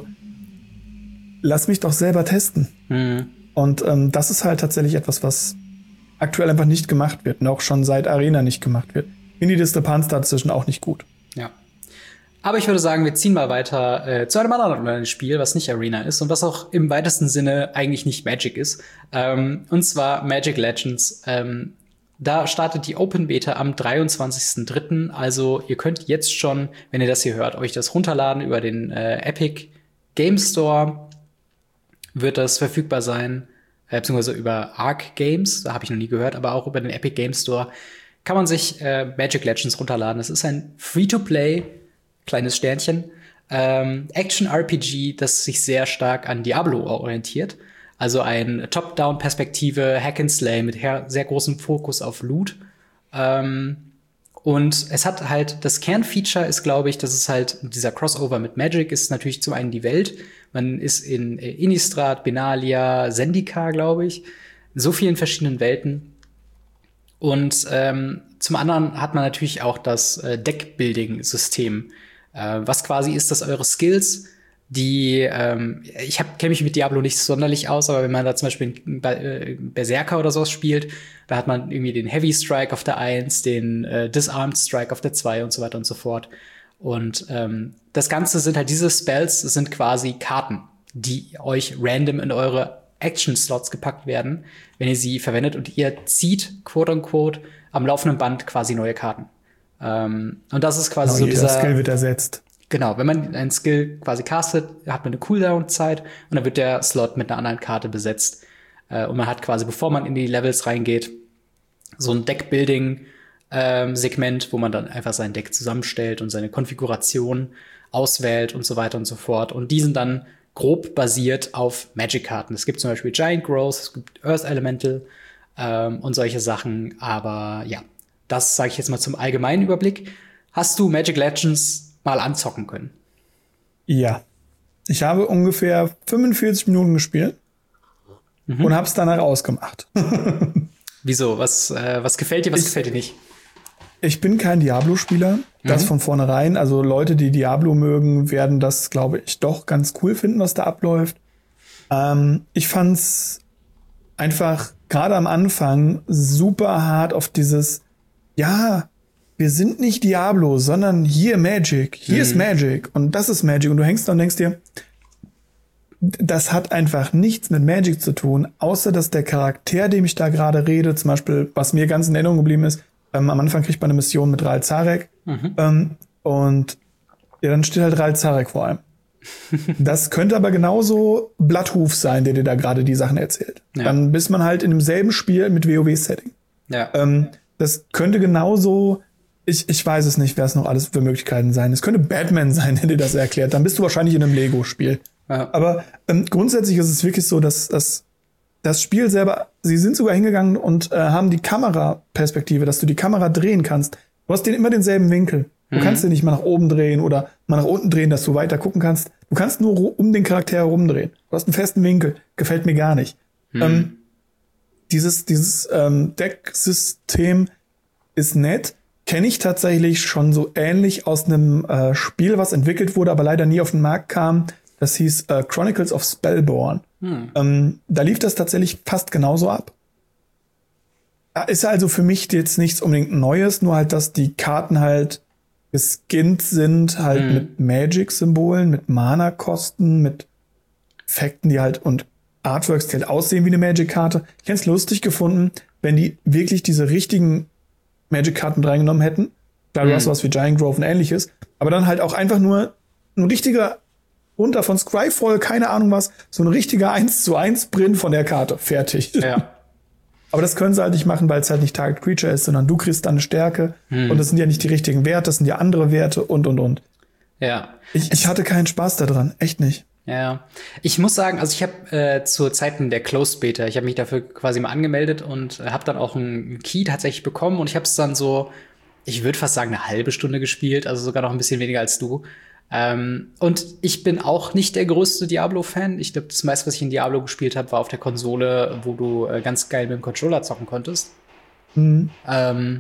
B: lass mich doch selber testen. Mhm. Und ähm, das ist halt tatsächlich etwas, was aktuell einfach nicht gemacht wird und auch schon seit Arena nicht gemacht wird. In die Diskrepanz dazwischen auch nicht gut.
A: Ja. Aber ich würde sagen, wir ziehen mal weiter äh, zu einem anderen Spiel, was nicht Arena ist und was auch im weitesten Sinne eigentlich nicht Magic ist. Ähm, und zwar Magic Legends. Ähm, da startet die Open Beta am dreiundzwanzigsten dritten Also ihr könnt jetzt schon, wenn ihr das hier hört, euch das runterladen über den äh, Epic Game Store. Wird das verfügbar sein, äh, beziehungsweise über Arc Games. Da habe ich noch nie gehört, aber auch über den Epic Game Store kann man sich äh, Magic Legends runterladen. Das ist ein Free-to-Play kleines Sternchen. Ähm, Action-R P G, das sich sehr stark an Diablo orientiert. Also ein Top-Down-Perspektive, Hack-and-Slay mit sehr großem Fokus auf Loot. Ähm, und es hat halt, das Kernfeature ist, glaube ich, dass es halt, dieser Crossover mit Magic ist natürlich zum einen die Welt. Man ist in äh, Innistrad, Benalia, Zendikar, glaube ich. In so vielen verschiedenen Welten. Und ähm, zum anderen hat man natürlich auch das äh, Deck-Building-System, äh, was quasi ist, dass eure Skills, die ähm, ich kenne mich mit Diablo nicht sonderlich aus, aber wenn man da zum Beispiel einen äh, Berserker oder sowas spielt, da hat man irgendwie den Heavy Strike auf der eins, den äh, Disarmed Strike auf der zwei und so weiter und so fort. Und ähm, das Ganze sind halt diese Spells, das sind quasi Karten, die euch random in eure Action-Slots gepackt werden, wenn ihr sie verwendet und ihr zieht, quote unquote, am laufenden Band quasi neue Karten. Ähm, und das ist quasi
B: genau,
A: so dieser
B: Skill wird ersetzt.
A: Genau, wenn man einen Skill quasi castet, hat man eine Cooldown-Zeit und dann wird der Slot mit einer anderen Karte besetzt. Äh, und man hat quasi, bevor man in die Levels reingeht, so ein Deck-Building-Segment, ähm, wo man dann einfach sein Deck zusammenstellt und seine Konfiguration auswählt und so weiter und so fort. Und die sind dann grob basiert auf Magic-Karten. Es gibt zum Beispiel Giant Growth, es gibt Earth Elemental ähm, und solche Sachen. Aber ja, das sage ich jetzt mal zum allgemeinen Überblick. Hast du Magic Legends mal anzocken können?
B: Ja. Ich habe ungefähr fünfundvierzig Minuten gespielt mhm. und habe es danach ausgemacht.
A: Wieso? Was, äh, was gefällt dir, was ich, gefällt dir nicht?
B: Ich bin kein Diablo-Spieler. Das mhm. von vornherein. Also Leute, die Diablo mögen, werden das, glaube ich, doch ganz cool finden, was da abläuft. Ähm, ich fand's einfach gerade am Anfang super hart auf dieses, ja, wir sind nicht Diablo, sondern hier Magic. Hier mhm. ist Magic und das ist Magic. Und du hängst da und denkst dir, das hat einfach nichts mit Magic zu tun, außer dass der Charakter, dem ich da gerade rede, zum Beispiel, was mir ganz in Erinnerung geblieben ist, ähm, am Anfang kriegt man eine Mission mit Ral Zarek mhm. ähm, und ja, dann steht halt Ral Zarek vor einem. Das könnte aber genauso Bloodhoof sein, der dir da gerade die Sachen erzählt. Ja. Dann bist man halt in demselben Spiel mit WoW-Setting.
A: Ja.
B: Ähm, das könnte genauso Ich, ich weiß es nicht, wer es noch alles für Möglichkeiten sein. Es könnte Batman sein, der dir das erklärt. Dann bist du wahrscheinlich in einem Lego-Spiel. Ja. Aber ähm, grundsätzlich ist es wirklich so, dass, dass das Spiel selber, sie sind sogar hingegangen und äh, haben die Kameraperspektive, dass du die Kamera drehen kannst. Du hast den immer denselben Winkel. Du mhm. kannst den nicht mal nach oben drehen oder mal nach unten drehen, dass du weiter gucken kannst. Du kannst nur um den Charakter herumdrehen. Du hast einen festen Winkel. Gefällt mir gar nicht. Mhm. Ähm, dieses dieses ähm, Decksystem ist nett. Kenne ich tatsächlich schon so ähnlich aus einem äh, Spiel, was entwickelt wurde, aber leider nie auf den Markt kam. Das hieß äh, Chronicles of Spellborn. Mhm. Ähm, da lief das tatsächlich fast genauso ab. Ist also für mich jetzt nichts unbedingt Neues, nur halt, dass die Karten halt geskinnt sind, halt mhm. mit Magic-Symbolen, mit Mana-Kosten, mit Effekten, die halt und Artworks, die halt aussehen wie eine Magic-Karte. Ich hätte es lustig gefunden, wenn die wirklich diese richtigen Magic-Karten mit reingenommen hätten. Klar, du mhm. hast sowas wie Giant Grove und ähnliches, aber dann halt auch einfach nur ein richtiger Runter von Scryfall, keine Ahnung was, so ein richtiger eins zu eins Print von der Karte. Fertig.
A: Ja.
B: Aber das können sie halt nicht machen, weil es halt nicht Target Creature ist, sondern du kriegst dann eine Stärke. Hm. Und das sind ja nicht die richtigen Werte, das sind ja andere Werte und, und, und.
A: Ja.
B: Ich, ich hatte keinen Spaß daran. Echt nicht.
A: Ja. Ich muss sagen, also ich habe äh, zu Zeiten der Closed Beta, ich habe mich dafür quasi mal angemeldet und äh, habe dann auch einen Key tatsächlich bekommen. Und ich habe es dann so, ich würde fast sagen, eine halbe Stunde gespielt, also sogar noch ein bisschen weniger als du. Ähm, und ich bin auch nicht der größte Diablo-Fan. Ich glaube, das meiste, was ich in Diablo gespielt habe, war auf der Konsole, wo du äh, ganz geil mit dem Controller zocken konntest. Mhm. Ähm,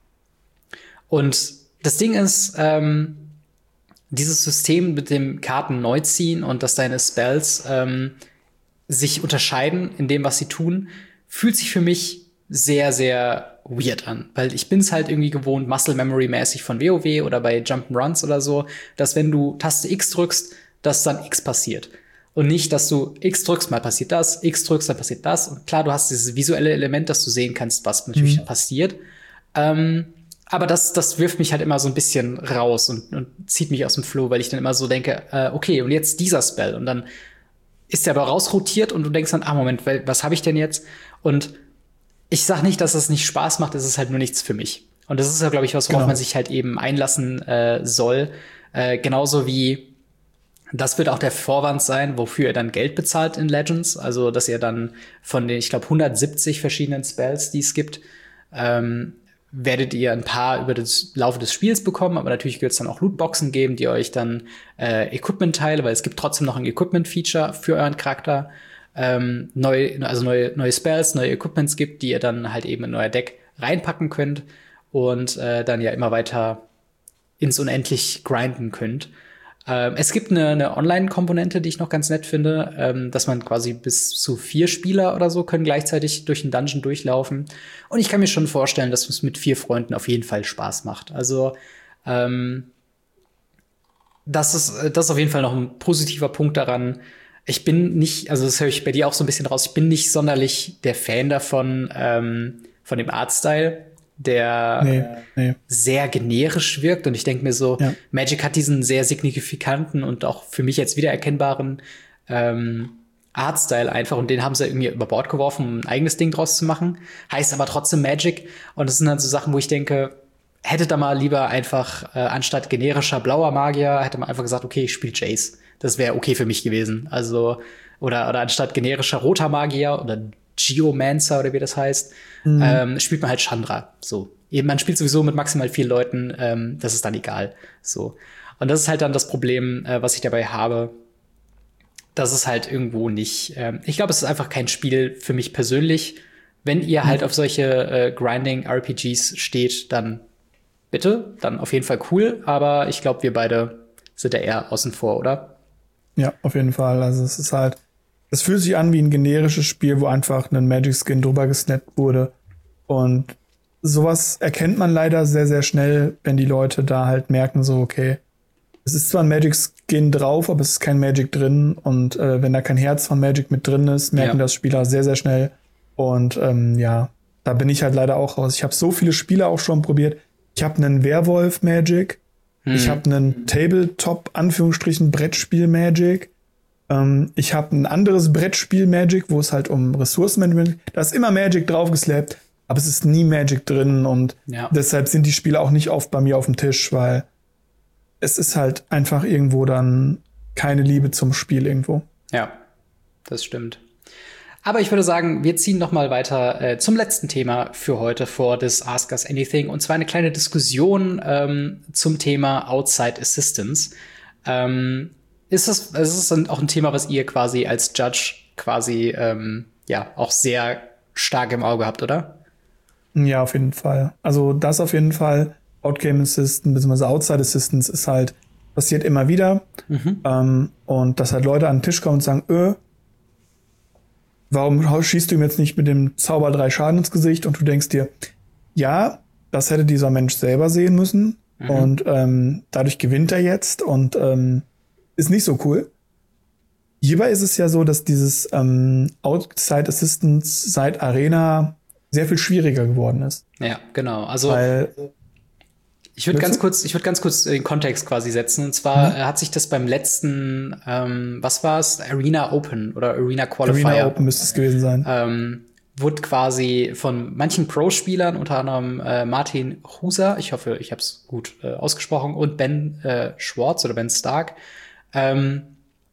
A: und das Ding ist, ähm, dieses System mit dem Karten neu ziehen und dass deine Spells ähm, sich unterscheiden in dem, was sie tun, fühlt sich für mich sehr, sehr weird an. Weil ich bin es halt irgendwie gewohnt, Muscle Memory mäßig von WoW oder bei Jump'n'Runs oder so, dass wenn du Taste X drückst, dass dann X passiert. Und nicht, dass du X drückst, mal passiert das, X drückst, dann passiert das. Und klar, du hast dieses visuelle Element, dass du sehen kannst, was natürlich mhm. passiert. Ähm, aber das, das wirft mich halt immer so ein bisschen raus und, und zieht mich aus dem Flow, weil ich dann immer so denke, äh, okay, und jetzt dieser Spell. Und dann ist der aber rausrotiert und du denkst dann, ah, Moment, was habe ich denn jetzt? Und ich sag nicht, dass es nicht Spaß macht, es ist halt nur nichts für mich. Und das ist ja, glaube ich, was, worauf genau. man sich halt eben einlassen äh, soll. Äh, genauso wie, das wird auch der Vorwand sein, wofür ihr dann Geld bezahlt in Legends. Also, dass ihr dann von den, ich glaube, hundertsiebzig verschiedenen Spells, die es gibt, ähm, werdet ihr ein paar über das Laufe des Spiels bekommen. Aber natürlich wird es dann auch Lootboxen geben, die euch dann äh, Equipment-Teile, weil es gibt trotzdem noch ein Equipment-Feature für euren Charakter, Ähm, neu, also neue, neue Spells, neue Equipments gibt, die ihr dann halt eben in euer Deck reinpacken könnt und äh, dann ja immer weiter ins Unendlich grinden könnt. Ähm, es gibt eine, eine Online-Komponente, die ich noch ganz nett finde, ähm, dass man quasi bis zu vier Spieler oder so können gleichzeitig durch den Dungeon durchlaufen. Und ich kann mir schon vorstellen, dass es mit vier Freunden auf jeden Fall Spaß macht. Also ähm, das ist, das ist auf jeden Fall noch ein positiver Punkt daran. Ich bin nicht, also das höre ich bei dir auch so ein bisschen raus, ich bin nicht sonderlich der Fan davon, ähm, von dem Artstyle, der nee, nee. sehr generisch wirkt. Und ich denke mir so, ja. Magic hat diesen sehr signifikanten und auch für mich jetzt wiedererkennbaren ähm, Artstyle einfach. Und den haben sie irgendwie über Bord geworfen, um ein eigenes Ding draus zu machen. Heißt aber trotzdem Magic. Und das sind dann so Sachen, wo ich denke, hätte da mal lieber einfach, äh, anstatt generischer blauer Magier, hätte man einfach gesagt, okay, ich spiele Jace. Das wäre okay für mich gewesen. Also, oder, oder anstatt generischer roter Magier oder Geomancer oder wie das heißt, mhm. ähm, spielt man halt Chandra. So. Eben, man spielt sowieso mit maximal vier Leuten, ähm, das ist dann egal. So. Und das ist halt dann das Problem, äh, was ich dabei habe. Das ist halt irgendwo nicht, ähm, ich glaube, es ist einfach kein Spiel für mich persönlich. Wenn ihr mhm. halt auf solche äh, Grinding-R P Gs steht, dann bitte, dann auf jeden Fall cool. Aber ich glaube, wir beide sind da eher außen vor, oder?
B: Ja, auf jeden Fall. Also es ist halt, es fühlt sich an wie ein generisches Spiel, wo einfach ein Magic-Skin drüber gesnappt wurde. Und sowas erkennt man leider sehr, sehr schnell, wenn die Leute da halt merken, so, okay, es ist zwar ein Magic-Skin drauf, aber es ist kein Magic drin. Und äh, wenn da kein Herz von Magic mit drin ist, merken ja. das Spieler sehr, sehr schnell. Und ähm, ja, da bin ich halt leider auch raus. Ich habe so viele Spiele auch schon probiert. Ich habe einen Werwolf-Magic. Hm. Ich habe einen Tabletop, Anführungsstrichen, Brettspiel-Magic. Ähm, ich habe ein anderes Brettspiel-Magic, wo es halt um Ressourcenmanagement geht. Da ist immer Magic draufgeslappt, aber es ist nie Magic drin. Und ja. deshalb sind die Spiele auch nicht oft bei mir auf dem Tisch, weil es ist halt einfach irgendwo dann keine Liebe zum Spiel irgendwo.
A: Ja, das stimmt. Aber ich würde sagen, wir ziehen noch mal weiter äh, zum letzten Thema für heute vor, das Ask Us Anything. Und zwar eine kleine Diskussion ähm, zum Thema Outside Assistance. Ähm, ist das, ist das ein, auch ein Thema, was ihr quasi als Judge quasi ähm, ja auch sehr stark im Auge habt, oder?
B: Ja, auf jeden Fall. Also das auf jeden Fall. Outgame Assistant bzw. Outside Assistance ist halt, passiert immer wieder. Mhm. Ähm, und dass halt Leute an den Tisch kommen und sagen, öh, warum schießt du ihm jetzt nicht mit dem Zauber drei Schaden ins Gesicht? Und du denkst dir, ja, das hätte dieser Mensch selber sehen müssen. Mhm. Und ähm, dadurch gewinnt er jetzt und ähm, ist nicht so cool. Hierbei ist es ja so, dass dieses ähm, Outside Assistance seit Arena sehr viel schwieriger geworden ist.
A: Ja, genau. Also
B: Weil,
A: ich würde ganz kurz, ich würde ganz kurz den Kontext quasi setzen. Und zwar mhm. hat sich das beim letzten, ähm, was war es, Arena Open oder Arena Qualifier.
B: Arena Open müsste es gewesen sein.
A: Ähm, wurde quasi von manchen Pro-Spielern, unter anderem äh, Martin Huser, ich hoffe, ich habe es gut äh, ausgesprochen, und Ben äh, Schwartz oder Ben Stark, ähm,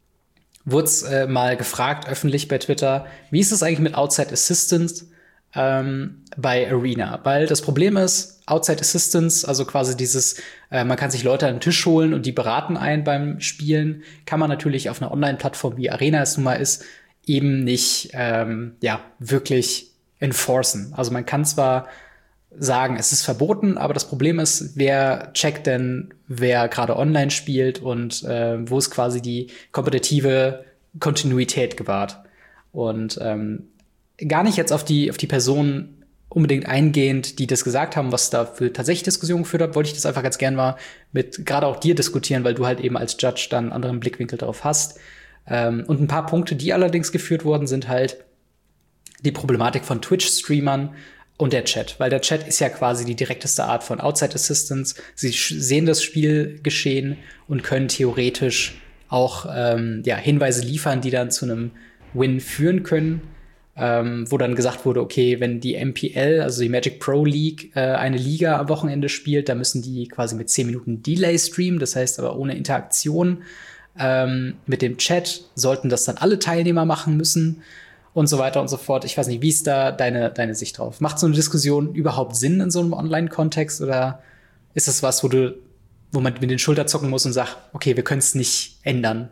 A: wurde äh, mal gefragt öffentlich bei Twitter, wie ist es eigentlich mit Outside Assistance ähm, bei Arena? Weil das Problem ist, Outside Assistance, also quasi dieses, äh, man kann sich Leute an den Tisch holen und die beraten einen beim Spielen, kann man natürlich auf einer Online-Plattform wie Arena es nun mal ist, eben nicht ähm, ja wirklich enforcen. Also man kann zwar sagen, es ist verboten, aber das Problem ist, wer checkt denn, wer gerade online spielt und äh, wo ist quasi die kompetitive Kontinuität gewahrt. Und ähm, gar nicht jetzt auf die auf die Personen unbedingt eingehend, die das gesagt haben, was da für tatsächlich Diskussionen geführt hat, wollte ich das einfach ganz gern mal mit gerade auch dir diskutieren, weil du halt eben als Judge dann einen anderen Blickwinkel darauf hast. Ähm, und ein paar Punkte, die allerdings geführt worden sind, halt die Problematik von Twitch-Streamern und der Chat, weil der Chat ist ja quasi die direkteste Art von Outside Assistance. Sie sehen das Spielgeschehen und können theoretisch auch ähm, ja, Hinweise liefern, die dann zu einem Win führen können. Ähm, wo dann gesagt wurde, okay, wenn die M P L, also die Magic Pro League, äh, eine Liga am Wochenende spielt, dann müssen die quasi mit zehn Minuten Delay streamen, das heißt aber ohne Interaktion. Ähm, mit dem Chat sollten das dann alle Teilnehmer machen müssen und so weiter und so fort. Ich weiß nicht, wie ist da deine, deine Sicht drauf? Macht so eine Diskussion überhaupt Sinn in so einem Online-Kontext oder ist das was, wo du, wo man mit den Schultern zucken muss und sagt, okay, wir können es nicht ändern?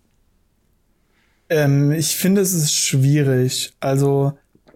B: Ähm, ich finde, es ist schwierig. Also,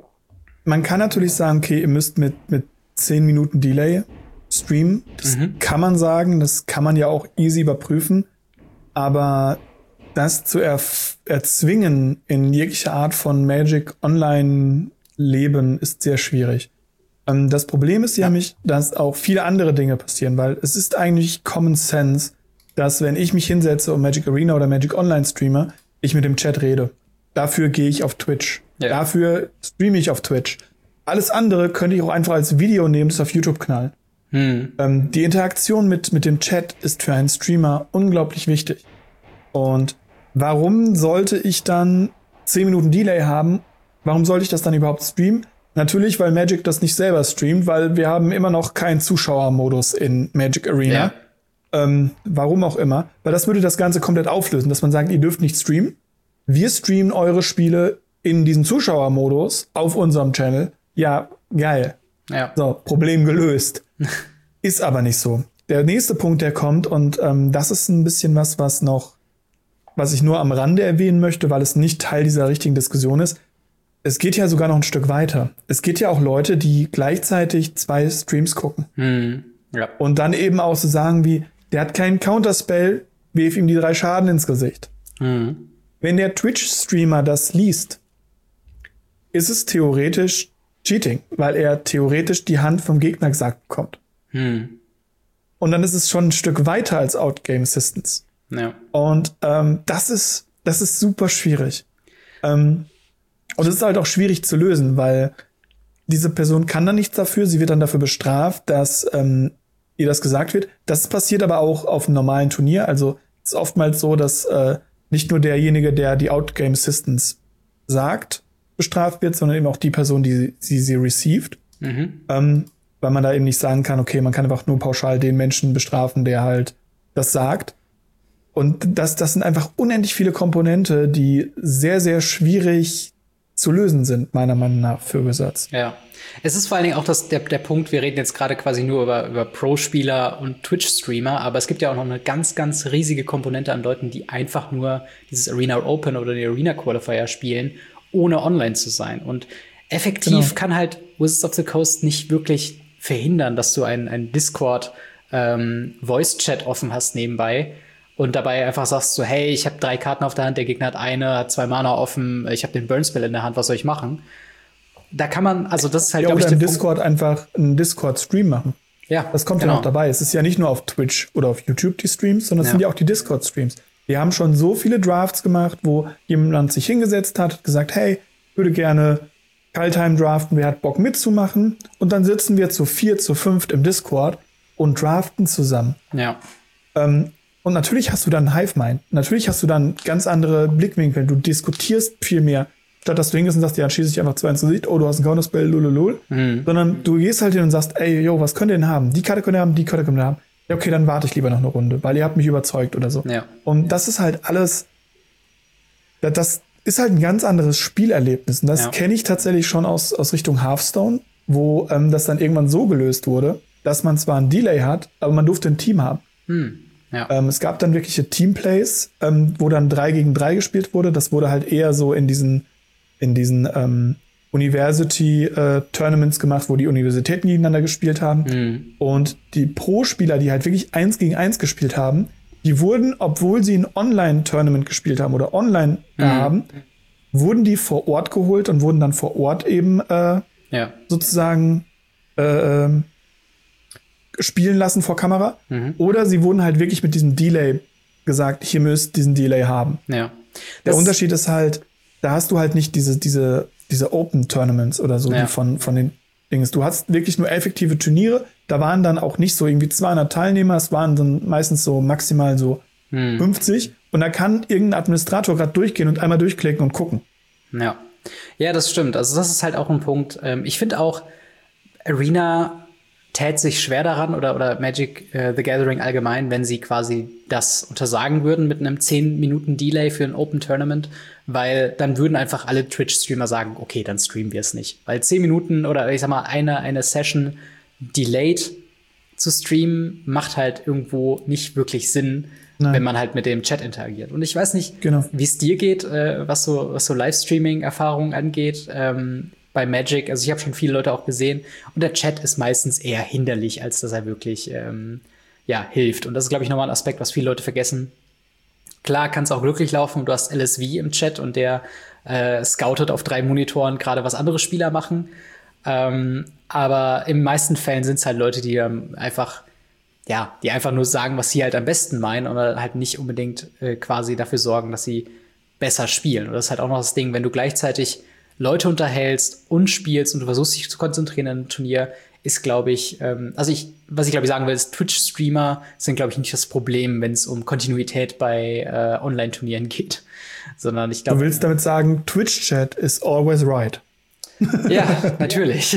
B: man kann natürlich sagen, okay, ihr müsst mit, mit zehn Minuten Delay streamen. Das mhm. kann man sagen, das kann man ja auch easy überprüfen. Aber das zu erf- erzwingen in jeglicher Art von Magic Online-Leben ist sehr schwierig. Ähm, das Problem ist ja mich, dass auch viele andere Dinge passieren, weil es ist eigentlich Common Sense, dass wenn ich mich hinsetze und Magic Arena oder Magic Online streame, ich mit dem Chat rede. Dafür gehe ich auf Twitch. Ja. Dafür streame ich auf Twitch. Alles andere könnte ich auch einfach als Video nehmen, das auf YouTube knallen. Hm. Ähm, die Interaktion mit, mit dem Chat ist für einen Streamer unglaublich wichtig. Und warum sollte ich dann zehn Minuten Delay haben? Warum sollte ich das dann überhaupt streamen? Natürlich, weil Magic das nicht selber streamt, weil wir haben immer noch keinen Zuschauermodus in Magic Arena. Ja. Ähm, warum auch immer. Weil das würde das Ganze komplett auflösen, dass man sagt, ihr dürft nicht streamen. Wir streamen eure Spiele in diesem Zuschauermodus auf unserem Channel. Ja, geil. Ja. So, Problem gelöst. Ist aber nicht so. Der nächste Punkt, der kommt, und ähm, das ist ein bisschen was, was noch, was ich nur am Rande erwähnen möchte, weil es nicht Teil dieser richtigen Diskussion ist. Es geht ja sogar noch ein Stück weiter. Es geht ja auch Leute, die gleichzeitig zwei Streams gucken. Hm. Ja. Und dann eben auch so sagen wie, der hat keinen Counterspell, wirf ihm die drei Schaden ins Gesicht. Mhm. Wenn der Twitch-Streamer das liest, ist es theoretisch Cheating, weil er theoretisch die Hand vom Gegner gesagt bekommt. Mhm. Und dann ist es schon ein Stück weiter als Outgame Assistance. Ja. Und ähm, das ist das ist super schwierig. Ähm, und es ist halt auch schwierig zu lösen, weil diese Person kann dann nichts dafür, sie wird dann dafür bestraft, dass ähm, ihr das gesagt wird. Das passiert aber auch auf einem normalen Turnier. Also es ist oftmals so, dass äh, nicht nur derjenige, der die Outgame Assistance sagt, bestraft wird, sondern eben auch die Person, die sie, sie received. Mhm. Ähm, weil man da eben nicht sagen kann, okay, man kann einfach nur pauschal den Menschen bestrafen, der halt das sagt. Und das, das sind einfach unendlich viele Komponente, die sehr, sehr schwierig zu lösen sind, meiner Meinung nach, für Wizards.
A: Ja. Es ist vor allen Dingen auch das, der, der Punkt, wir reden jetzt gerade quasi nur über, über Pro-Spieler und Twitch-Streamer, aber es gibt ja auch noch eine ganz, ganz riesige Komponente an Leuten, die einfach nur dieses Arena Open oder die Arena Qualifier spielen, ohne online zu sein. Und effektiv genau. kann halt Wizards of the Coast nicht wirklich verhindern, dass du einen, einen Discord ähm, Voice-Chat offen hast nebenbei und dabei einfach sagst so, hey, ich habe drei Karten auf der Hand, der Gegner hat eine, hat zwei Mana offen, ich habe den Burn-Spell in der Hand, was soll ich machen? Da kann man, also das ist halt,
B: ja,
A: glaube ich,
B: oder im Discord Punkt. einfach einen Discord-Stream machen.
A: Ja,
B: das kommt
A: genau.
B: ja noch dabei. Es ist ja nicht nur auf Twitch oder auf YouTube die Streams, sondern es ja. sind ja auch die Discord-Streams. Wir haben schon so viele Drafts gemacht, wo jemand sich hingesetzt hat, gesagt, hey, ich würde gerne Kaltheim draften, wer hat Bock mitzumachen? Und dann sitzen wir zu vier, zu fünft im Discord und draften zusammen.
A: Ja.
B: Ähm, und natürlich hast du dann Hive-Mind. Natürlich hast du dann ganz andere Blickwinkel. Du diskutierst viel mehr. Statt dass du hingehst und sagst, ja, dann schieße ich einfach zwei ins Gesicht, oh, du hast einen Counterspell, lululul. Mhm. Sondern du gehst halt hin und sagst, ey, yo, was könnt ihr denn haben? Die Karte könnt ihr haben, die Karte könnt ihr haben. Ja, okay, dann warte ich lieber noch eine Runde, weil ihr habt mich überzeugt oder so.
A: Ja.
B: Und das ist halt alles, das ist halt ein ganz anderes Spielerlebnis. Und das ja. kenne ich tatsächlich schon aus, aus Richtung Hearthstone, wo ähm, das dann irgendwann so gelöst wurde, dass man zwar ein Delay hat, aber man durfte ein Team haben.
A: Mhm. Ja.
B: Ähm, es gab dann wirkliche Teamplays, ähm, wo dann drei gegen drei gespielt wurde. Das wurde halt eher so in diesen in diesen ähm, University-Tournaments äh, gemacht, wo die Universitäten gegeneinander gespielt haben. Mhm. Und die Pro-Spieler, die halt wirklich eins gegen eins gespielt haben, die wurden, obwohl sie ein Online-Tournament gespielt haben oder online mhm. haben, wurden die vor Ort geholt und wurden dann vor Ort eben äh,
A: ja.
B: sozusagen äh, äh, spielen lassen vor Kamera. Mhm. Oder sie wurden halt wirklich mit diesem Delay gesagt, hier müsst diesen Delay haben.
A: Ja.
B: Der Unterschied ist halt, da hast du halt nicht diese, diese, diese Open Tournaments oder so, ja. die von, von den Dings. Du hast wirklich nur effektive Turniere. Da waren dann auch nicht so irgendwie zweihundert Teilnehmer. Es waren dann meistens so maximal so hm. fünfzig. Und da kann irgendein Administrator gerade durchgehen und einmal durchklicken und gucken.
A: Ja. Ja, das stimmt. Also das ist halt auch ein Punkt. Ich finde auch, Arena tät sich schwer daran oder, oder Magic uh, the Gathering allgemein, wenn sie quasi das untersagen würden mit einem zehn Minuten Delay für ein Open Tournament, weil dann würden einfach alle Twitch-Streamer sagen, okay, dann streamen wir es nicht. Weil zehn Minuten oder ich sag mal eine, eine Session delayed zu streamen macht halt irgendwo nicht wirklich Sinn, Nein. wenn man halt mit dem Chat interagiert. Und ich weiß nicht, genau. wie es dir geht, äh, was so, was so Livestreaming-Erfahrungen angeht, ähm, bei Magic, also ich habe schon viele Leute auch gesehen und der Chat ist meistens eher hinderlich, als dass er wirklich ähm, ja, hilft. Und das ist, glaube ich, nochmal ein Aspekt, was viele Leute vergessen. Klar kann es auch glücklich laufen und du hast L S V im Chat und der äh, scoutet auf drei Monitoren gerade, was andere Spieler machen. Ähm, aber in den meisten Fällen sind es halt Leute, die ähm, einfach ja, die einfach nur sagen, was sie halt am besten meinen oder halt nicht unbedingt äh, quasi dafür sorgen, dass sie besser spielen. Und das ist halt auch noch das Ding, wenn du gleichzeitig Leute unterhältst und spielst und du versuchst dich zu konzentrieren in einem Turnier, ist, glaube ich, ähm, also ich, was ich glaube ich sagen will, ist, Twitch-Streamer sind, glaube ich, nicht das Problem, wenn es um Kontinuität bei äh, Online-Turnieren geht. Sondern ich glaube.
B: Du willst damit sagen, Twitch-Chat is always right.
A: Ja, natürlich.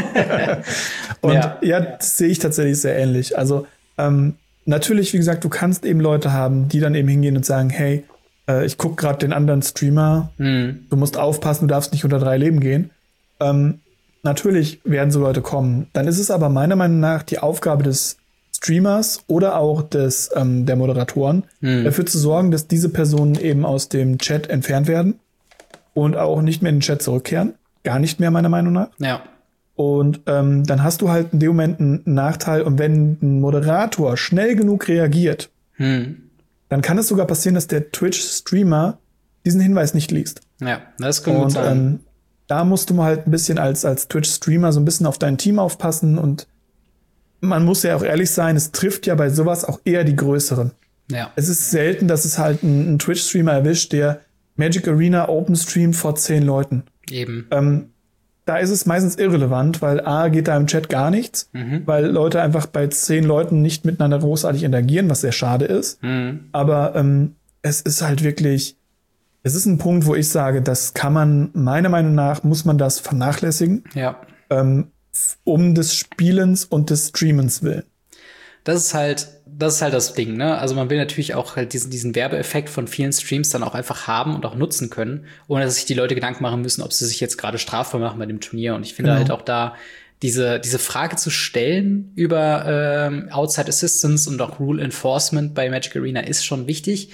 B: Und ja, ja das sehe ich tatsächlich sehr ähnlich. Also ähm, natürlich, wie gesagt, du kannst eben Leute haben, die dann eben hingehen und sagen, hey, äh, ich gucke gerade den anderen Streamer, mhm. du musst aufpassen, du darfst nicht unter drei Leben gehen. Ähm, natürlich werden so Leute kommen. Dann ist es aber meiner Meinung nach die Aufgabe des Streamers oder auch des ähm, der Moderatoren, mhm. dafür zu sorgen, dass diese Personen eben aus dem Chat entfernt werden und auch nicht mehr in den Chat zurückkehren. Gar nicht mehr, meiner Meinung nach.
A: Ja.
B: Und ähm, dann hast du halt in dem Moment einen Nachteil. Und wenn ein Moderator schnell genug reagiert, hm. dann kann es sogar passieren, dass der Twitch-Streamer diesen Hinweis nicht liest.
A: Ja, das kann
B: gut
A: und, sein.
B: Ähm, da musst du mal halt ein bisschen als, als Twitch-Streamer so ein bisschen auf dein Team aufpassen. Und man muss ja auch ehrlich sein, es trifft ja bei sowas auch eher die Größeren.
A: Ja.
B: Es ist selten, dass es halt einen, einen Twitch-Streamer erwischt, der Magic Arena Open streamt vor zehn Leuten.
A: Eben.
B: Ähm, da ist es meistens irrelevant, weil A, geht da im Chat gar nichts, mhm. weil Leute einfach bei zehn Leuten nicht miteinander großartig interagieren, was sehr schade ist. Mhm. Aber ähm, es ist halt wirklich, es ist ein Punkt, wo ich sage, das kann man, meiner Meinung nach, muss man das vernachlässigen.
A: Ja.
B: Ähm, um des Spielens und des Streamens willen.
A: Das ist halt, das ist halt das Ding, ne? Also man will natürlich auch halt diesen, diesen Werbeeffekt von vielen Streams dann auch einfach haben und auch nutzen können, ohne dass sich die Leute Gedanken machen müssen, ob sie sich jetzt gerade strafbar machen bei dem Turnier. Und ich finde
B: Genau.
A: halt auch da diese, diese Frage zu stellen über ähm, Outside Assistance und auch Rule Enforcement bei Magic Arena ist schon wichtig.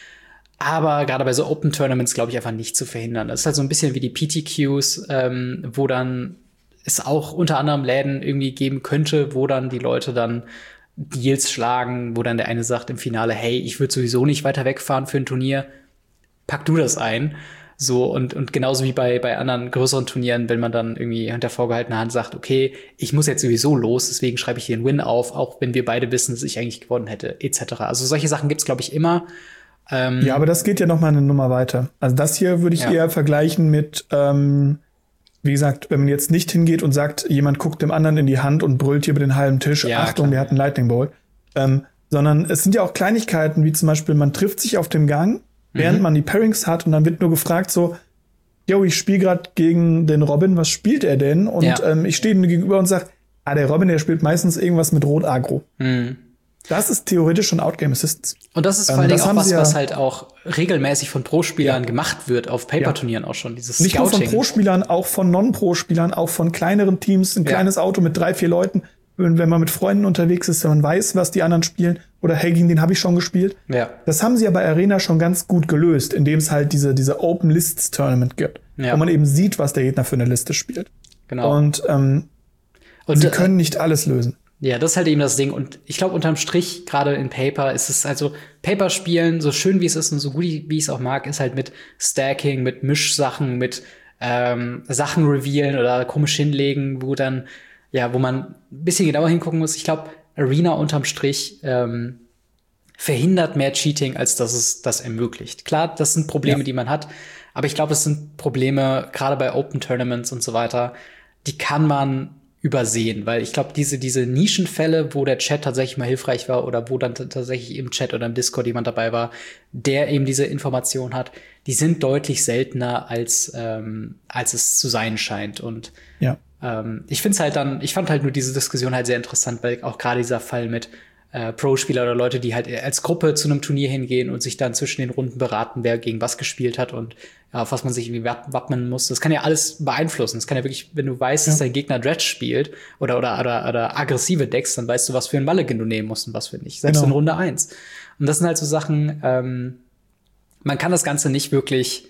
A: Aber gerade bei so Open Tournaments, glaube ich, einfach nicht zu verhindern. Das ist halt so ein bisschen wie die P T Qs, ähm, wo dann es auch unter anderem Läden irgendwie geben könnte, wo dann die Leute dann Deals schlagen, wo dann der eine sagt im Finale, hey, ich würde sowieso nicht weiter wegfahren für ein Turnier, pack du das ein. So, und, und genauso wie bei, bei anderen größeren Turnieren, wenn man dann irgendwie hinter vorgehaltener Hand sagt, okay, ich muss jetzt sowieso los, deswegen schreibe ich hier einen Win auf, auch wenn wir beide wissen, dass ich eigentlich gewonnen hätte, et cetera. Also solche Sachen gibt's, glaube ich, immer. Ähm,
B: ja, aber das geht ja noch mal eine Nummer weiter. Also das hier würde ich
A: ja.
B: eher vergleichen mit, ähm, wie gesagt, wenn man jetzt nicht hingeht und sagt, jemand guckt dem anderen in die Hand und brüllt hier über den halben Tisch,
A: Ja,
B: Achtung,
A: klar.
B: der hat einen Lightning Bolt. Ähm, sondern es sind ja auch Kleinigkeiten, wie zum Beispiel, man trifft sich auf dem Gang, während
A: Mhm.
B: man die Pairings hat und dann wird nur gefragt so, yo, ich spiele gerade gegen den Robin, was spielt er denn? Und
A: Ja.
B: ähm, ich stehe ihm gegenüber und sag, ah, der Robin, der spielt meistens irgendwas mit Rot-Agro.
A: Mhm.
B: Das ist theoretisch schon Outgame Assistance.
A: Und das ist
B: Ähm,
A: vor allen Dingen
B: das
A: auch
B: haben
A: was,
B: sie ja-
A: was halt auch regelmäßig von Pro-Spielern
B: Ja.
A: gemacht wird, auf Paper-Turnieren auch schon, dieses
B: Nicht nur von
A: Scouting.
B: Pro-Spielern, auch von Non-Pro-Spielern, auch von kleineren Teams, ein
A: Ja.
B: kleines Auto mit drei, vier Leuten. Wenn wenn man mit Freunden unterwegs ist, wenn man weiß, was die anderen spielen, oder hey, gegen den habe ich schon gespielt.
A: Ja.
B: Das haben sie ja bei Arena schon ganz gut gelöst, indem es halt diese, diese Open Lists Tournament gibt,
A: Ja.
B: wo man eben sieht, was der Gegner für eine Liste spielt.
A: Genau.
B: Und ähm,
A: Und
B: sie
A: äh,
B: können nicht alles lösen.
A: Ja, das ist halt eben das Ding. Und ich glaube, unterm Strich, gerade in Paper, ist es also Paper spielen, so schön wie es ist und so gut wie ich es auch mag, ist halt mit Stacking, mit Mischsachen, mit ähm, Sachen revealen oder komisch hinlegen, wo dann, ja, wo man ein bisschen genauer hingucken muss. Ich glaube, Arena unterm Strich ähm, verhindert mehr Cheating, als dass es das ermöglicht. Klar, das sind Probleme,
B: Ja.
A: die man hat, aber ich glaube, es sind Probleme, gerade bei Open Tournaments und so weiter, die kann man übersehen, weil ich glaube, diese diese Nischenfälle, wo der Chat tatsächlich mal hilfreich war oder wo dann t- tatsächlich im Chat oder im Discord jemand dabei war, der eben diese Information hat, die sind deutlich seltener als ähm, als es zu sein scheint. Und
B: Ja.
A: ähm, ich finde es halt dann, ich fand halt nur diese Diskussion halt sehr interessant, weil auch gerade dieser Fall mit äh, Pro-Spieler oder Leute, die halt als Gruppe zu einem Turnier hingehen und sich dann zwischen den Runden beraten, wer gegen was gespielt hat und ja, auf was man sich irgendwie wapp- wappnen muss. Das kann ja alles beeinflussen. Das kann ja wirklich, wenn du weißt, dass
B: Ja.
A: dein Gegner Dredge spielt oder, oder, oder, oder aggressive Decks, dann weißt du, was für ein Mulligan du nehmen musst und was für nicht. Selbst
B: Genau.
A: in Runde eins. Und das sind halt so Sachen, ähm, man kann das Ganze nicht wirklich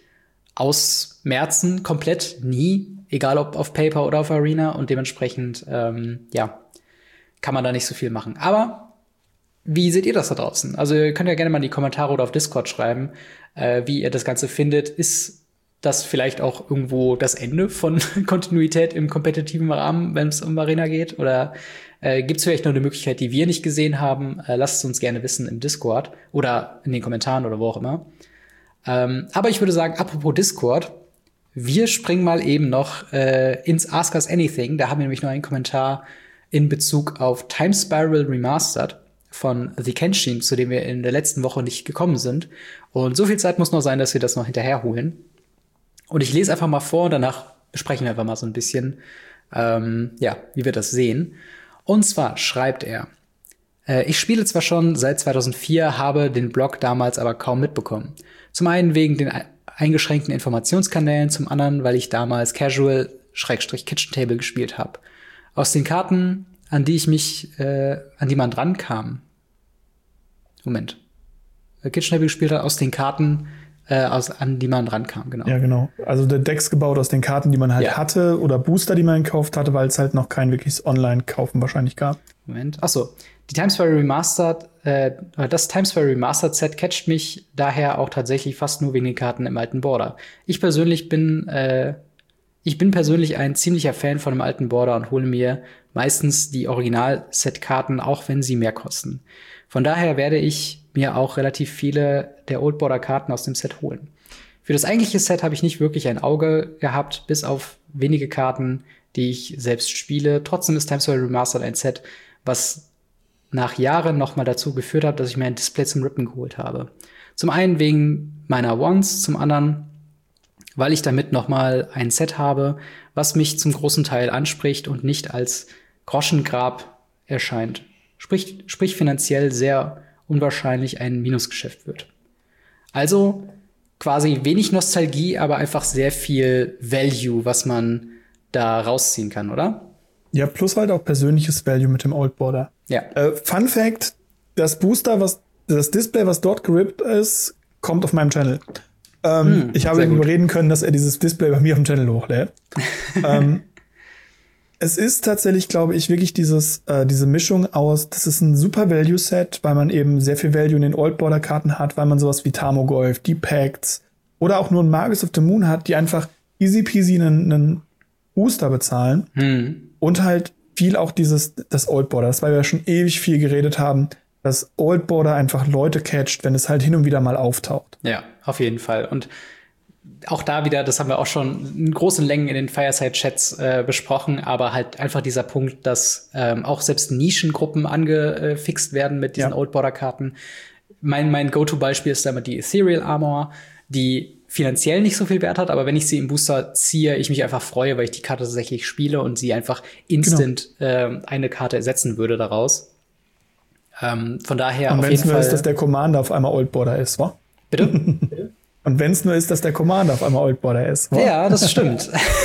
A: ausmerzen, komplett, nie, egal ob auf Paper oder auf Arena. Und dementsprechend, ähm, ja, kann man da nicht so viel machen. Aber wie seht ihr das da draußen? Also ihr könnt ja gerne mal in die Kommentare oder auf Discord schreiben, äh, wie ihr das Ganze findet. Ist das vielleicht auch irgendwo das Ende von Kontinuität im kompetitiven Rahmen, wenn es um Arena geht? Oder äh, gibt es vielleicht noch eine Möglichkeit, die wir nicht gesehen haben? Äh, lasst es uns gerne wissen im Discord oder in den Kommentaren oder wo auch immer. Ähm, aber ich würde sagen, apropos Discord, wir springen mal eben noch äh, ins Ask Us Anything. Da haben wir nämlich noch einen Kommentar in Bezug auf Time Spiral Remastered von The Kenshin, zu dem wir in der letzten Woche nicht gekommen sind. Und so viel Zeit muss noch sein, dass wir das noch hinterherholen. Und ich lese einfach mal vor, danach besprechen wir einfach mal so ein bisschen, ähm, ja, wie wir das sehen. Und zwar schreibt er, äh, ich spiele zwar schon seit zweitausendvier, habe den Blog damals aber kaum mitbekommen. Zum einen wegen den eingeschränkten Informationskanälen, zum anderen, weil ich damals Casual-Kitchen Table gespielt habe. Aus den Karten, an die ich mich, äh, an die man dran kam. Moment. Kitchen Table gespielt hat, aus den Karten, äh, aus, an die man rankam, genau.
B: Ja, genau. Also der Decks gebaut aus den Karten, die man halt
A: Ja.
B: hatte oder Booster, die man gekauft hatte, weil es halt noch kein wirkliches Online-Kaufen wahrscheinlich gab.
A: Moment. Ach so. Die Time Spiral Remastered, äh, das Time Spiral Remastered Set catcht mich daher auch tatsächlich fast nur wegen den Karten im alten Border. Ich persönlich bin, äh, ich bin persönlich ein ziemlicher Fan von dem alten Border und hole mir meistens die Original-Set-Karten, auch wenn sie mehr kosten. Von daher werde ich mir auch relativ viele der Old Border-Karten aus dem Set holen. Für das eigentliche Set habe ich nicht wirklich ein Auge gehabt, bis auf wenige Karten, die ich selbst spiele. Trotzdem ist Time Spiral Remastered ein Set, was nach Jahren noch mal dazu geführt hat, dass ich mir ein Display zum Rippen geholt habe. Zum einen wegen meiner Wands, zum anderen, weil ich damit noch mal ein Set habe, was mich zum großen Teil anspricht und nicht als Groschengrab erscheint. sprich, sprich finanziell sehr unwahrscheinlich ein Minusgeschäft wird. Also quasi wenig Nostalgie, aber einfach sehr viel Value, was man da rausziehen kann, oder?
B: Ja, plus halt auch persönliches Value mit dem Old Border.
A: Ja.
B: Äh, Fun Fact, das Booster, was das Display, was dort gerippt ist, kommt auf meinem Channel. Ähm, hm, ich habe ihn überreden können, dass er dieses Display bei mir auf dem Channel hochlädt. ähm, es ist tatsächlich, glaube ich, wirklich dieses äh, diese Mischung aus, das ist ein super Value-Set, weil man eben sehr viel Value in den Old-Border-Karten hat, weil man sowas wie Tarmogoyf, die Pacts oder auch nur ein Magus of the Moon hat, die einfach easy peasy einen, einen Booster bezahlen. Hm. Und halt viel auch dieses, das Old Border, das, weil wir ja schon ewig viel geredet haben, dass Old Border einfach Leute catcht, wenn es halt hin und wieder mal auftaucht.
A: Ja, auf jeden Fall. Und auch da wieder, das haben wir auch schon in großen Längen in den Fireside-Chats äh, besprochen, aber halt einfach dieser Punkt, dass ähm, auch selbst Nischengruppen angefixt werden mit diesen ja. Old Border-Karten. Mein, mein Go-To-Beispiel ist damit die Ethereal Armor, die finanziell nicht so viel Wert hat, aber wenn ich sie im Booster ziehe, ich mich einfach freue, weil ich die Karte tatsächlich spiele und sie einfach instant genau. äh, eine Karte ersetzen würde daraus. Ähm, von daher
B: und
A: auf jeden Fall. Und
B: wenn es nur ist, dass der Commander auf einmal Old Border ist, wa?
A: Bitte?
B: Und wenn es nur ist, dass der Commander auf einmal Old Border ist, wa?
A: Ja, das stimmt.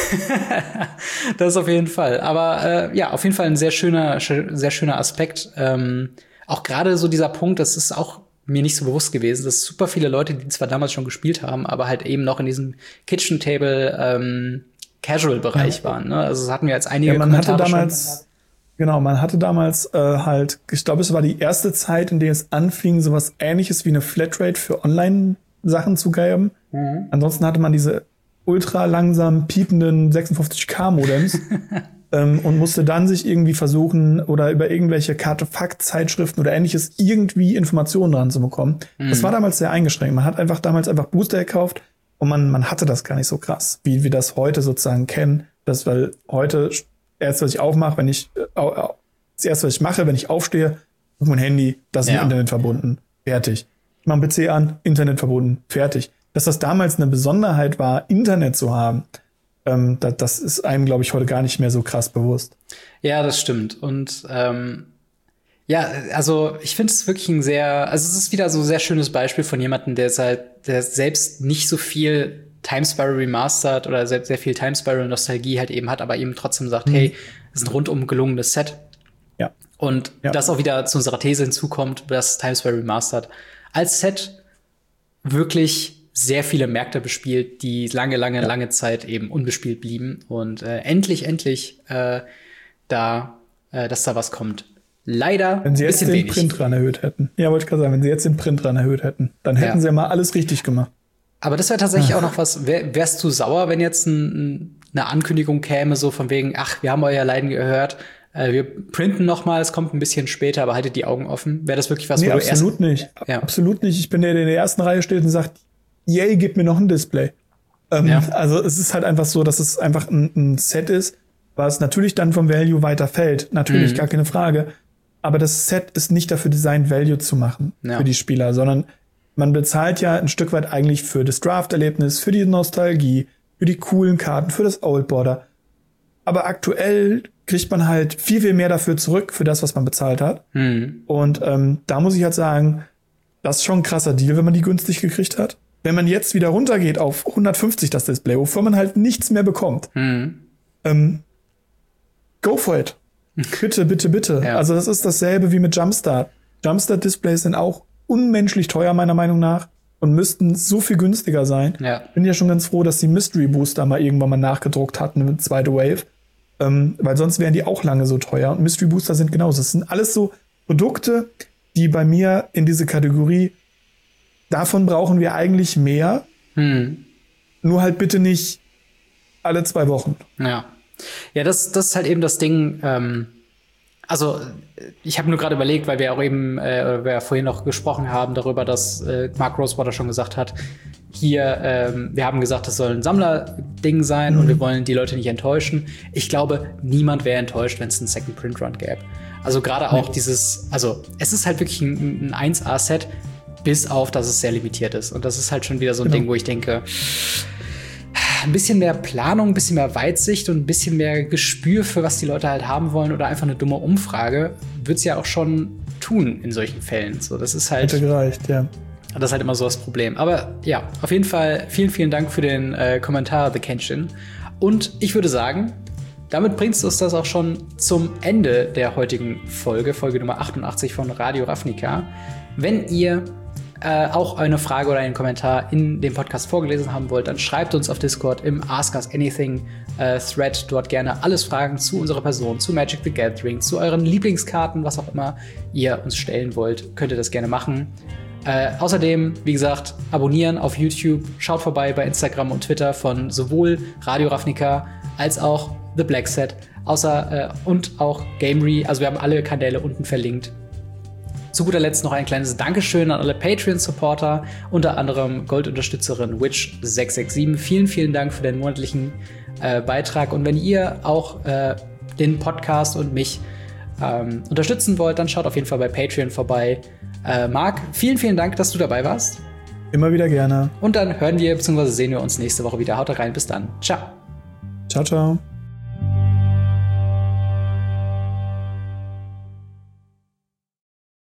A: Das auf jeden Fall. Aber äh, ja, auf jeden Fall ein sehr schöner, sehr schöner Aspekt. Ähm, auch gerade so dieser Punkt, das ist auch mir nicht so bewusst gewesen, dass super viele Leute, die zwar damals schon gespielt haben, aber halt eben noch in diesem Kitchen Table ähm, Casual-Bereich ja. waren. Ne? Also das hatten wir als einige
B: ja, man
A: Kommentare
B: hatte damals, schon. Genau, man hatte damals äh, halt, ich glaube, es war die erste Zeit, in der es anfing, sowas Ähnliches wie eine Flatrate für Online-Sachen zu geben. Mhm. Ansonsten hatte man diese ultra langsam piependen sechsundfünfzig K Modems. Ähm, und musste dann sich irgendwie versuchen oder über irgendwelche Kartefakt-Zeitschriften oder ähnliches irgendwie Informationen dran zu bekommen. Mhm. Das war damals sehr eingeschränkt. Man hat einfach damals einfach Booster gekauft und man man hatte das gar nicht so krass, wie wir das heute sozusagen kennen. Das, weil heute, erst was ich aufmache, wenn ich, äh, das erste, was ich mache, wenn ich aufstehe, auf mein Handy, das ist ja. mit Internet verbunden. Fertig. Ich mache einen P C an, Internet verbunden. Fertig. Dass das damals eine Besonderheit war, Internet zu haben, Ähm, das, das ist einem, glaube ich, heute gar nicht mehr so krass bewusst.
A: Ja, das stimmt. Und ähm, ja, also ich finde es wirklich ein sehr, also es ist wieder so ein sehr schönes Beispiel von jemandem, der halt, der selbst nicht so viel Time Spiral Remastered oder sehr, sehr viel Time Spiral Nostalgie halt eben hat, aber eben trotzdem sagt, mhm. hey, es ist ein rundum gelungenes Set.
B: Ja.
A: Und ja. das auch wieder zu unserer These hinzukommt, dass Time Spiral Remastered als Set wirklich sehr viele Märkte bespielt, die lange, lange, ja. lange Zeit eben unbespielt blieben. Und äh, endlich, endlich äh, da, äh, dass da was kommt. Leider
B: wenn sie jetzt den
A: wenig.
B: Print-Run erhöht hätten. Ja, wollte ich gerade sagen, wenn sie jetzt den Print-Run erhöht hätten, dann hätten ja. sie ja mal alles richtig gemacht.
A: Aber das wäre tatsächlich ach. auch noch was, wär, wärst du sauer, wenn jetzt ein, eine Ankündigung käme, so von wegen, ach, wir haben euer Leiden gehört, äh, wir printen noch mal, es kommt ein bisschen später, aber haltet die Augen offen. Wäre das wirklich was,
B: nee,
A: wo
B: absolut
A: du erst
B: nicht. Ja. Absolut nicht. Ich bin der, der in der ersten Reihe steht und sagt, yay, gib mir noch ein Display. Ähm, ja. Also es ist halt einfach so, dass es einfach ein, ein Set ist, was natürlich dann vom Value weiter fällt. Natürlich, mhm. gar keine Frage. Aber das Set ist nicht dafür designt, Value zu machen ja. für die Spieler, sondern man bezahlt ja ein Stück weit eigentlich für das Draft-Erlebnis, für die Nostalgie, für die coolen Karten, für das Old Border. Aber aktuell kriegt man halt viel, viel mehr dafür zurück, für das, was man bezahlt hat. Mhm. Und ähm, da muss ich halt sagen, das ist schon ein krasser Deal, wenn man die günstig gekriegt hat. Wenn man jetzt wieder runtergeht auf hundertfünfzig das Display, wovon man halt nichts mehr bekommt, mhm. ähm, go for it. Bitte, bitte, bitte. Ja. Also das ist dasselbe wie mit Jumpstart. Jumpstart-Displays sind auch unmenschlich teuer, meiner Meinung nach, und müssten so viel günstiger sein. Ja. Bin ja schon ganz froh, dass die Mystery Booster mal irgendwann mal nachgedruckt hatten, eine zweite Wave. Ähm, weil sonst wären die auch lange so teuer. Und Mystery Booster sind genauso. Das sind alles so Produkte, die bei mir in diese Kategorie, davon brauchen wir eigentlich mehr. Hm. Nur halt bitte nicht alle zwei Wochen.
A: Ja. Ja, das, das ist halt eben das Ding. Ähm, also, ich habe nur gerade überlegt, weil wir auch eben, äh, wir ja vorhin noch gesprochen haben darüber, dass äh, Mark Rosewater schon gesagt hat, hier, ähm, wir haben gesagt, das soll ein Sammlerding sein mhm. und wir wollen die Leute nicht enttäuschen. Ich glaube, niemand wäre enttäuscht, wenn es einen Second Print Run gäbe. Also gerade auch nee. dieses, also es ist halt wirklich ein, ein eins A-Set, bis auf, dass es sehr limitiert ist. Und das ist halt schon wieder so ein genau. Ding, wo ich denke, ein bisschen mehr Planung, ein bisschen mehr Weitsicht und ein bisschen mehr Gespür für was die Leute halt haben wollen oder einfach eine dumme Umfrage würde es ja auch schon tun in solchen Fällen. So, das ist halt.
B: Hätte gereicht, ja.
A: Das ist halt immer so das Problem. Aber ja, auf jeden Fall vielen, vielen Dank für den äh, Kommentar, The Kenshin. Und ich würde sagen, damit bringt uns das auch schon zum Ende der heutigen Folge, Folge Nummer achtundachtzig von Radio Ravnica. Wenn ihr äh, auch eine Frage oder einen Kommentar in dem Podcast vorgelesen haben wollt, dann schreibt uns auf Discord im Ask Us Anything äh, Thread dort gerne alles Fragen zu unserer Person, zu Magic the Gathering, zu euren Lieblingskarten, was auch immer ihr uns stellen wollt, könnt ihr das gerne machen. Äh, außerdem, wie gesagt, abonnieren auf YouTube, schaut vorbei bei Instagram und Twitter von sowohl Radio Ravnica als auch The Black Set, außer, äh, und auch Gamery. Also wir haben alle Kanäle unten verlinkt. Zu guter Letzt noch ein kleines Dankeschön an alle Patreon-Supporter, unter anderem Gold-Unterstützerin Witch sechs sechs sieben. Vielen, vielen Dank für den monatlichen äh, Beitrag. Und wenn ihr auch äh, den Podcast und mich ähm, unterstützen wollt, dann schaut auf jeden Fall bei Patreon vorbei. Äh, Marc, vielen, vielen Dank, dass du dabei warst.
B: Immer wieder gerne.
A: Und dann hören wir bzw. sehen wir uns nächste Woche wieder. Haut rein, bis dann. Ciao.
B: Ciao, ciao.